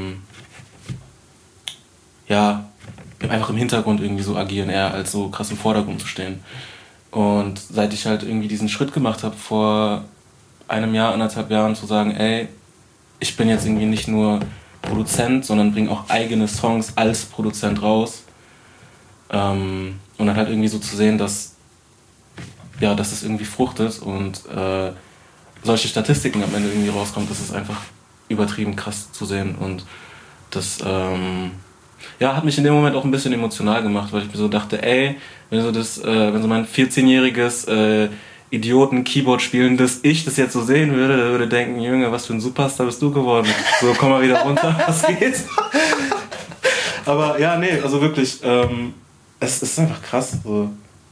ja, einfach im Hintergrund irgendwie so agieren, eher als so krass im Vordergrund zu stehen. Und seit ich halt irgendwie diesen Schritt gemacht habe, vor einem Jahr, 1,5 Jahren, zu sagen, ey, ich bin jetzt irgendwie nicht nur Produzent, sondern bringe auch eigene Songs als Produzent raus. Und dann halt irgendwie so zu sehen, dass das irgendwie fruchtet und solche Statistiken am Ende irgendwie rauskommt, das ist einfach übertrieben krass zu sehen und das hat mich in dem Moment auch ein bisschen emotional gemacht, weil ich mir so dachte, ey, wenn so mein 14-jähriges Idioten-Keyboard spielendes Ich das jetzt so sehen würde, der würde denken, Junge, was für ein Superstar bist du geworden? So, komm mal wieder runter, was geht? Aber ja, nee, also wirklich, es ist einfach krass. So.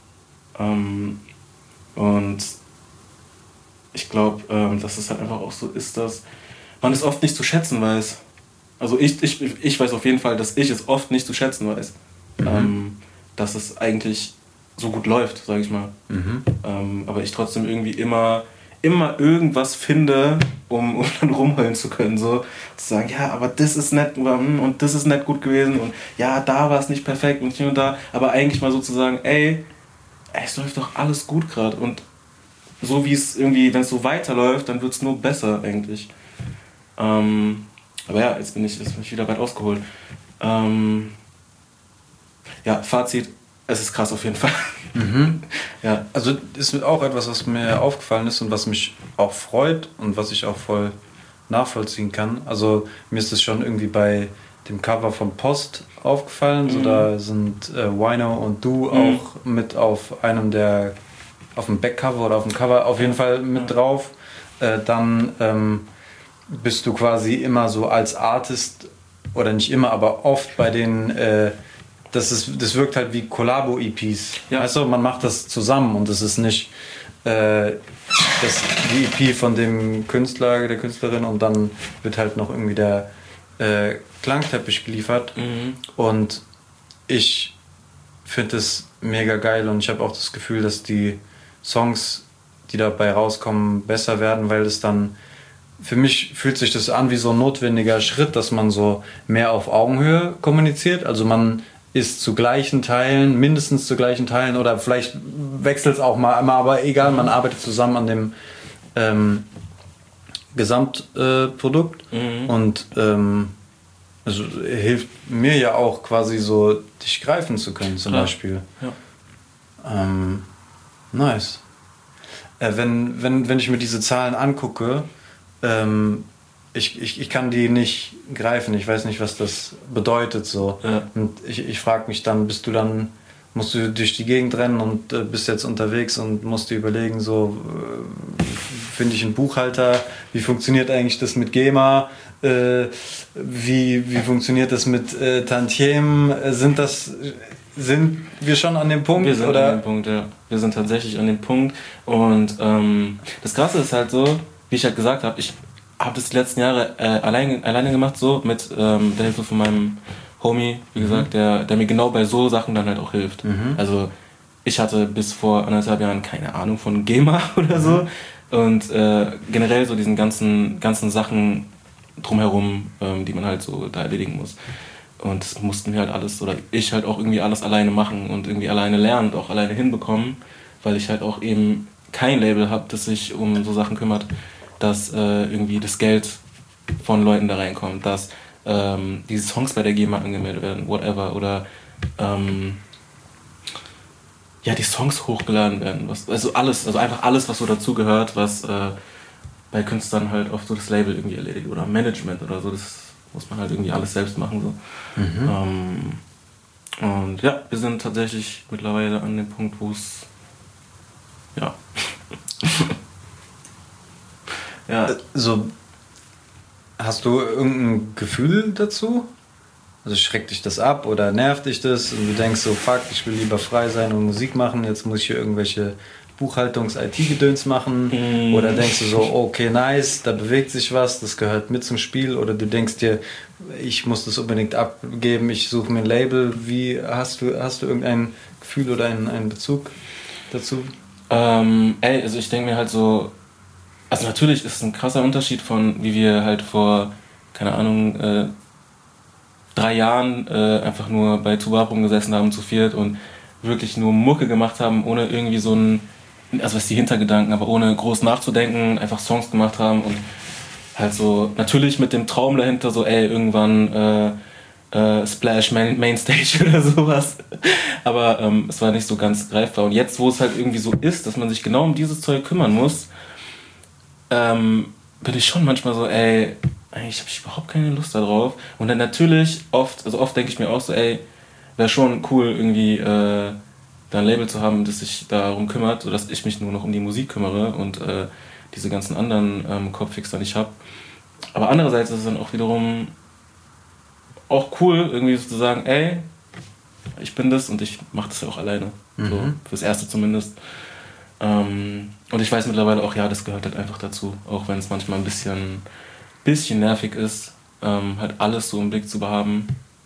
Und ich glaube, dass es halt einfach auch so ist, dass man es oft nicht zu schätzen weiß. Also ich weiß auf jeden Fall, dass ich es oft nicht zu schätzen weiß. Dass es eigentlich so gut läuft, sage ich mal. Aber ich trotzdem irgendwie immer irgendwas finde, um dann rumheulen zu können. So zu sagen, ja, aber das ist nett und das ist nicht gut gewesen und ja, da war es nicht perfekt und hier und da. Aber eigentlich mal so zu sagen, ey, es läuft doch alles gut gerade. Und so wie es irgendwie, wenn es so weiterläuft, dann wird es nur besser eigentlich. Aber ja, jetzt bin ich wieder weit ausgeholt. Fazit, es ist krass auf jeden Fall. Ja. Also ist auch etwas, was mir aufgefallen ist und was mich auch freut und was ich auch voll nachvollziehen kann. Also mir ist es schon irgendwie bei dem Cover von Post aufgefallen. So, da sind Wino und du auch mit auf dem Backcover oder auf dem Cover auf jeden Fall mit drauf. Dann bist du quasi immer so als Artist, oder nicht immer, aber oft bei den, das wirkt halt wie Collabo-EPs. Ja. Weißt du, man macht das zusammen und es ist nicht die EP von dem Künstler, der Künstlerin und dann wird halt noch irgendwie der Klangteppich geliefert. Und ich finde es mega geil und ich habe auch das Gefühl, dass die Songs, die dabei rauskommen, besser werden, weil es dann, für mich fühlt sich das an wie so ein notwendiger Schritt, dass man so mehr auf Augenhöhe kommuniziert. Also man ist zu gleichen Teilen, mindestens zu gleichen Teilen oder vielleicht wechselt es auch mal, aber egal, man arbeitet zusammen an dem Gesamtprodukt und also hilft mir ja auch quasi so, dich greifen zu können zum Beispiel. Ja. Nice. Wenn ich mir diese Zahlen angucke, ich kann die nicht greifen, ich weiß nicht, was das bedeutet so. Ja. Und ich frage mich dann, musst du durch die Gegend rennen und bist jetzt unterwegs und musst dir überlegen, so finde ich einen Buchhalter, wie funktioniert eigentlich das mit GEMA, wie funktioniert das mit Tantiemen, sind wir schon an dem Punkt? Wir sind oder? An dem Punkt, ja. Wir sind tatsächlich an dem Punkt und das Krasse ist halt so, wie ich halt gesagt habe, ich habe das die letzten Jahre alleine gemacht, so mit der Hilfe von meinem Homie, wie gesagt, der mir genau bei so Sachen dann halt auch hilft. Also ich hatte bis vor 1,5 Jahren keine Ahnung von GEMA oder so. Und generell so diesen ganzen Sachen drumherum, die man halt so da erledigen muss. Und das mussten wir halt alles, oder ich halt auch irgendwie alles alleine machen und irgendwie alleine lernen und auch alleine hinbekommen, weil ich halt auch eben kein Label habe, das sich um so Sachen kümmert, dass irgendwie das Geld von Leuten da reinkommt, dass diese Songs bei der GEMA angemeldet werden, whatever, oder die Songs hochgeladen werden, also einfach alles, was so dazugehört, was bei Künstlern halt oft so das Label irgendwie erledigt oder Management oder so, das muss man halt irgendwie alles selbst machen. So. Und ja, wir sind tatsächlich mittlerweile an dem Punkt, wo es ja. Ja. So, hast du irgendein Gefühl dazu? Also schreckt dich das ab oder nervt dich das und du denkst so, fuck, ich will lieber frei sein und Musik machen, jetzt muss ich hier irgendwelche Buchhaltungs-IT-Gedöns machen? Oder denkst du so, okay, nice, da bewegt sich was, das gehört mit zum Spiel? Oder du denkst dir, ich muss das unbedingt abgeben, ich suche mir ein Label. Wie hast du irgendein Gefühl oder einen Bezug dazu? Also ich denke mir halt so, also natürlich ist es ein krasser Unterschied von, wie wir halt vor, keine Ahnung, 3 Jahren einfach nur bei Tuba rumgesessen haben zu viert und wirklich nur Mucke gemacht haben, ohne irgendwie so ein, also was die Hintergedanken, aber ohne groß nachzudenken, einfach Songs gemacht haben und halt so, natürlich mit dem Traum dahinter, so irgendwann Splash Mainstage oder sowas, aber es war nicht so ganz greifbar. Und jetzt, wo es halt irgendwie so ist, dass man sich genau um dieses Zeug kümmern muss, bin ich schon manchmal so, eigentlich habe ich überhaupt keine Lust darauf. Und dann natürlich oft denke ich mir auch so, wäre schon cool irgendwie da ein Label zu haben, das sich darum kümmert, sodass ich mich nur noch um die Musik kümmere und diese ganzen anderen Kopffixer nicht habe. Aber andererseits ist es dann auch wiederum auch cool, irgendwie so zu sagen, ich bin das und ich mache das ja auch alleine. So, fürs Erste zumindest. Und ich weiß mittlerweile auch, ja, das gehört halt einfach dazu, auch wenn es manchmal ein bisschen nervig ist, halt alles so im Blick zu behaben.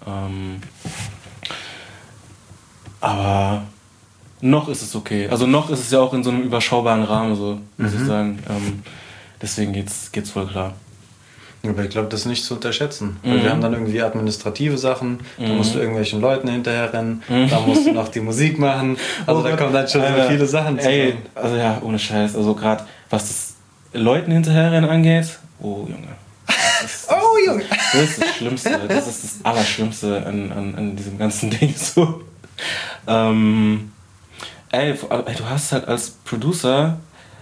Aber noch ist es okay. Also noch ist es ja auch in so einem überschaubaren Rahmen, so muss ich sagen. Deswegen geht's voll klar. Aber ich glaube, das ist nicht zu unterschätzen. Weil wir haben dann irgendwie administrative Sachen, da musst du irgendwelchen Leuten hinterherrennen, da musst du noch die Musik machen. Also da kommen dann schon so viele Sachen zusammen. Also ja, ohne Scheiß. Also gerade was das Leuten hinterherrennen angeht, oh Junge. Junge! Das ist das Schlimmste. Das ist das Allerschlimmste an diesem ganzen Ding. So. Du hast halt als Producer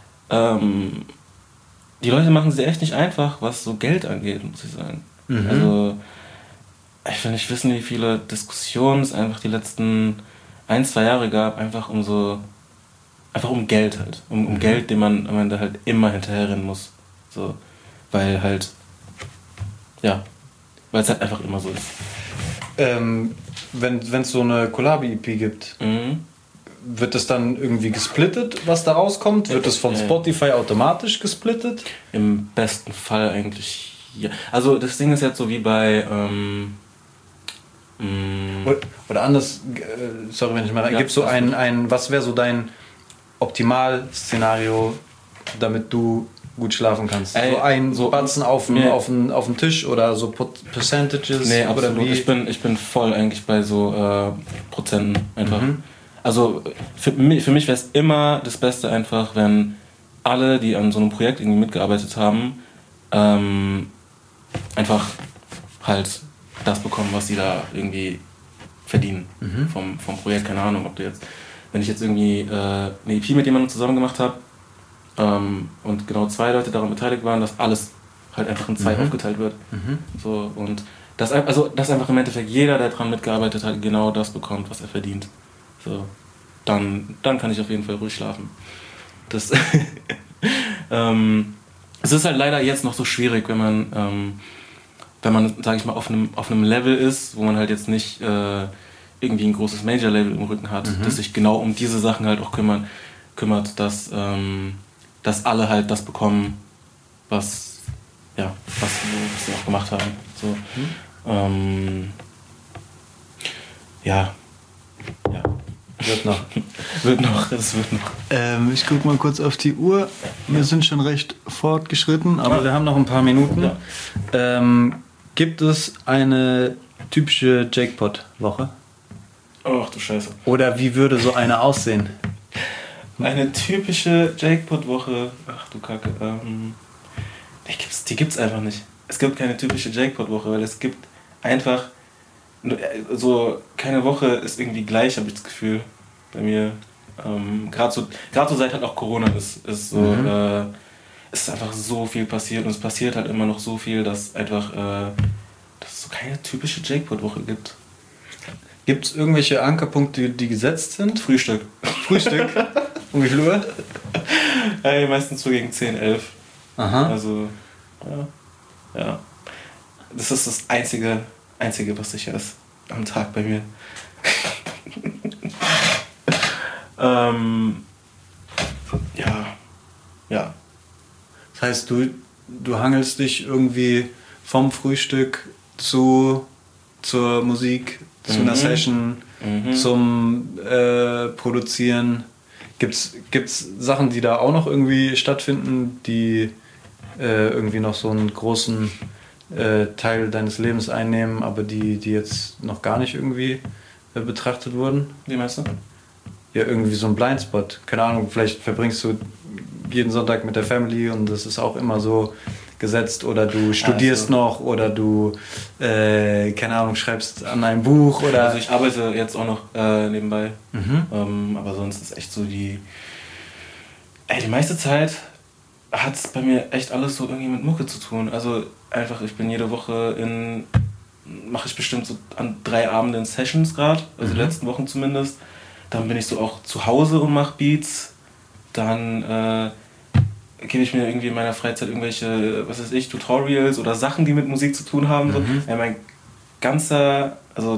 die Leute machen sie echt nicht einfach, was so Geld angeht, muss ich sagen. Also, ich will nicht wissen, wie viele Diskussionen es einfach die letzten 1-2 Jahre gab, einfach um Geld halt. Um Geld, dem man am Ende halt immer hinterherrennen muss. So, weil halt, weil es halt einfach immer so ist. Wenn es so eine Collab-EP gibt, wird das dann irgendwie gesplittet, was da rauskommt? Wird das von Spotify automatisch gesplittet? Im besten Fall eigentlich, ja. Also das Ding ist jetzt so wie bei... oder anders, sorry, wenn ich mal... Gibt es so was wäre so dein Optimalszenario, damit du gut schlafen kannst? So ein Batzen auf dem Tisch oder so Percentages? Nee, absolut. Oder wie? Ich bin voll eigentlich bei so Prozenten einfach. Also für mich wäre es immer das Beste einfach, wenn alle, die an so einem Projekt irgendwie mitgearbeitet haben, einfach halt das bekommen, was sie da irgendwie verdienen vom Projekt. Keine Ahnung, wenn ich jetzt irgendwie eine EP mit jemandem zusammen gemacht habe und genau 2 Leute daran beteiligt waren, dass alles halt einfach in 2 aufgeteilt wird. So, und dass einfach im Endeffekt jeder, der daran mitgearbeitet hat, genau das bekommt, was er verdient. So, dann kann ich auf jeden Fall ruhig schlafen. Das es ist halt leider jetzt noch so schwierig, wenn man, sag ich mal, auf einem Level ist, wo man halt jetzt nicht irgendwie ein großes Major-Label im Rücken hat, das sich genau um diese Sachen halt auch kümmert, dass alle halt das bekommen, was sie auch gemacht haben. So. Wird noch. Das wird noch. Ich gucke mal kurz auf die Uhr. Wir sind schon recht fortgeschritten, aber wir haben noch ein paar Minuten. Ja. Gibt es eine typische Jackpot-Woche? Ach du Scheiße. Oder wie würde so eine aussehen? Eine typische Jackpot-Woche. Ach du Kacke. Die gibt's einfach nicht. Es gibt keine typische Jackpot-Woche, weil es gibt einfach so, keine Woche ist irgendwie gleich, habe ich das Gefühl, bei mir. Gerade so seit halt auch Corona ist so, ist einfach so viel passiert und es passiert halt immer noch so viel, dass einfach, dass es so keine typische Jackpot-Woche gibt. Gibt es irgendwelche Ankerpunkte, die gesetzt sind? Frühstück. Um wie viel Uhr? Meistens so gegen 10, 11. Aha. Also, ja. Das ist das Einzige, was sicher ist am Tag bei mir. Ja. Das heißt, du hangelst dich irgendwie vom Frühstück zur Musik, zu einer Session, zum Produzieren. Gibt's Sachen, die da auch noch irgendwie stattfinden, die irgendwie noch so einen großen Teil deines Lebens einnehmen, aber die jetzt noch gar nicht irgendwie betrachtet wurden? Wie meinst du? Ja, irgendwie so ein Blindspot. Keine Ahnung, vielleicht verbringst du jeden Sonntag mit der Family und das ist auch immer so gesetzt, oder du studierst noch, oder du keine Ahnung, schreibst an einem Buch, oder... Also ich arbeite jetzt auch noch nebenbei, aber sonst ist echt so die meiste Zeit hat es bei mir echt alles so irgendwie mit Mucke zu tun. Also einfach, ich bin jede Woche mache ich bestimmt so an 3 Abenden Sessions gerade, also die letzten Wochen zumindest. Dann bin ich so auch zu Hause und mache Beats. Dann gebe ich mir irgendwie in meiner Freizeit irgendwelche, was weiß ich, Tutorials oder Sachen, die mit Musik zu tun haben. So. Ja, mein ganzer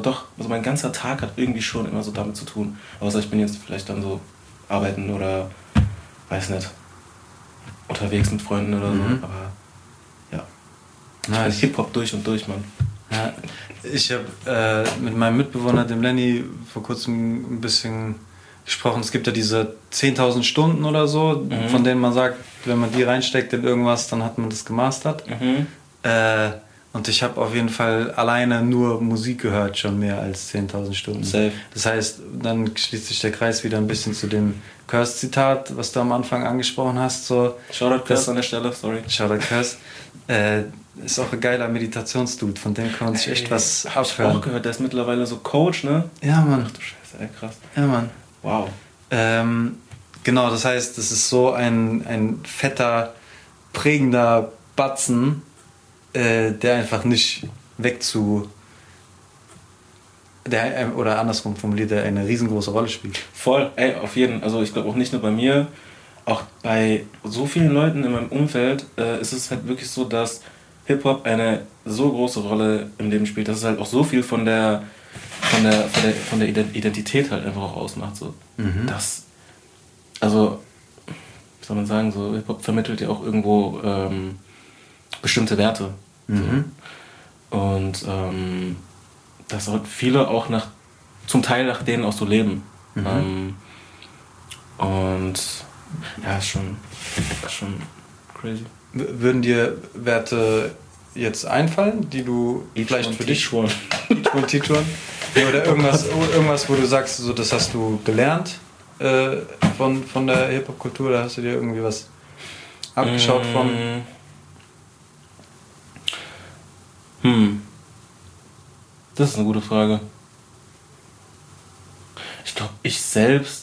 Tag hat irgendwie schon immer so damit zu tun. Außer ich bin jetzt vielleicht dann so arbeiten oder, weiß nicht, unterwegs mit Freunden oder so. Aber ja, ich bin Hip-Hop durch und durch, Mann. Ja, ich habe mit meinem Mitbewohner, dem Lenny, vor kurzem ein bisschen gesprochen. Es gibt ja diese 10.000 Stunden oder so, von denen man sagt, wenn man die reinsteckt in irgendwas, dann hat man das gemastert. Und ich habe auf jeden Fall alleine nur Musik gehört, schon mehr als 10.000 Stunden. Safe. Das heißt, dann schließt sich der Kreis wieder ein bisschen zu dem Curse-Zitat, was du am Anfang angesprochen hast. So, Shoutout Curse an der Stelle, sorry. Shoutout Curse. Ist auch ein geiler Meditationsdude, von dem kann man sich echt was abhören. Hab ich auch gehört, der ist mittlerweile so Coach, ne? Ja, Mann. Ach du Scheiße, ey, krass. Ja, Mann. Wow. Genau, das heißt, das ist so ein fetter, prägender Batzen, der einfach nicht oder andersrum formuliert, der eine riesengroße Rolle spielt. Voll, auf jeden Fall. Also ich glaube auch nicht nur bei mir, auch bei so vielen Leuten in meinem Umfeld ist es halt wirklich so, dass Hip-Hop eine so große Rolle im Leben spielt, dass es halt auch so viel von der Identität halt einfach auch ausmacht. So. Das, also, wie soll man sagen, so Hip-Hop vermittelt ja auch irgendwo bestimmte Werte. So. Und dass halt viele auch zum Teil nach denen auch so leben. Und ja, ist schon crazy. Würden dir Werte jetzt einfallen, die du vielleicht für dich schon oder irgendwas, wo du sagst, so, das hast du gelernt von der Hip-Hop-Kultur, da hast du dir irgendwie was abgeschaut von? Das ist eine gute Frage. Ich glaube, ich selbst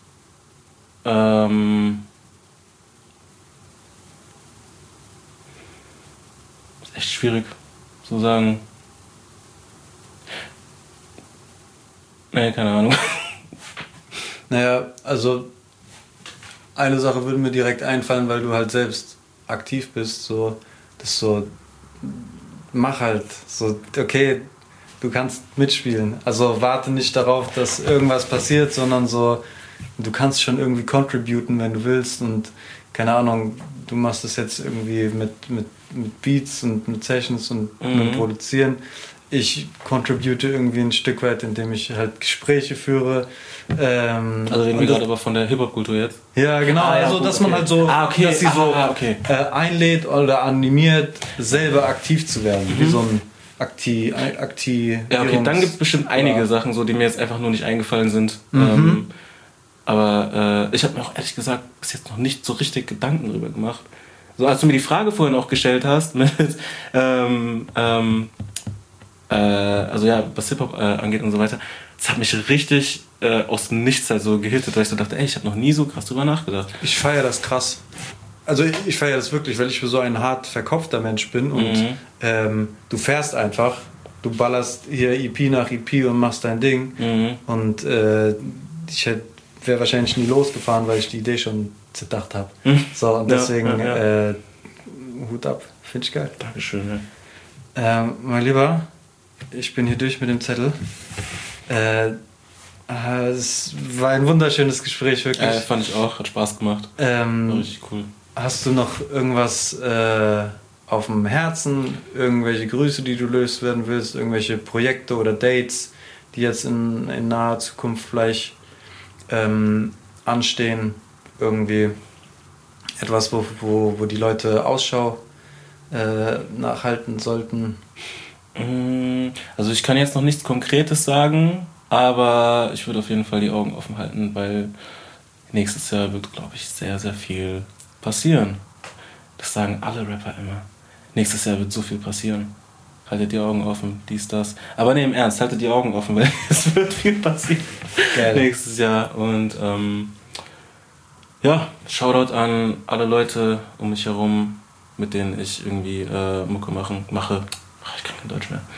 ist echt schwierig zu sagen. Nee, keine Ahnung. Naja, also eine Sache würde mir direkt einfallen, weil du halt selbst aktiv bist, so, das so, mach halt, so, okay, du kannst mitspielen. Also warte nicht darauf, dass irgendwas passiert, sondern so, du kannst schon irgendwie contributen, wenn du willst, und keine Ahnung, du machst es jetzt irgendwie mit Beats und mit Sessions und mit Produzieren. ich contribute irgendwie ein Stück weit, indem ich halt Gespräche führe. Also reden wir gerade aber von der Hip-Hop-Kultur jetzt? Ja, genau. Also, dass man halt so, dass sie so einlädt oder animiert, selber aktiv zu werden. Wie so ein Aktivierungs... Ja, okay, dann gibt es bestimmt einige Sachen, so, die mir jetzt einfach nur nicht eingefallen sind. Aber ich habe mir auch ehrlich gesagt bis jetzt noch nicht so richtig Gedanken drüber gemacht. So, als du mir die Frage vorhin auch gestellt hast, mit, also ja, was Hip-Hop angeht und so weiter, das hat mich richtig aus dem Nichts halt so gehittet, weil ich so dachte, ey, ich habe noch nie so krass drüber nachgedacht. Ich feiere das krass. Also ich feiere das wirklich, weil ich so ein hart verkopfter Mensch bin und du fährst einfach, du ballerst hier EP nach EP und machst dein Ding und ich wäre wahrscheinlich nie losgefahren, weil ich die Idee schon zerdacht habe. So, und deswegen Hut ab, finde ich geil. Dankeschön. Mein Lieber, ich bin hier durch mit dem Zettel. Es war ein wunderschönes Gespräch, wirklich. Fand ich auch, hat Spaß gemacht. War richtig cool. Hast du noch irgendwas auf dem Herzen? Irgendwelche Grüße, die du loswerden willst? Irgendwelche Projekte oder Dates, die jetzt in naher Zukunft vielleicht anstehen? Irgendwie etwas, wo die Leute Ausschau nachhalten sollten? Also ich kann jetzt noch nichts Konkretes sagen, aber ich würde auf jeden Fall die Augen offen halten, weil nächstes Jahr wird, glaube ich, sehr, sehr viel passieren. Das sagen alle Rapper immer. Nächstes Jahr wird so viel passieren. Haltet die Augen offen, dies, das. Aber nee, im Ernst, haltet die Augen offen, weil es wird viel passieren nächstes Jahr. Und ja, Shoutout an alle Leute um mich herum, mit denen ich irgendwie Mucke mache. Ach, ich kann kein Deutsch mehr.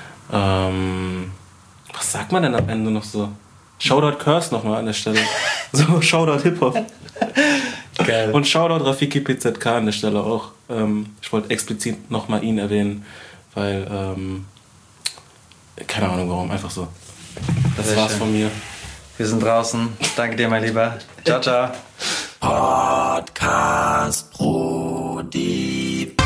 Was sagt man denn am Ende noch so? Shoutout Curse nochmal an der Stelle. So, Shoutout Hip-Hop. Geil. Und Shoutout Rafiki PZK an der Stelle auch. Ich wollte explizit nochmal ihn erwähnen, weil, keine Ahnung warum, einfach so. Das war's von mir. Wir sind draußen. Danke dir, mein Lieber. Ciao, ciao. Podcast Pro Dieb.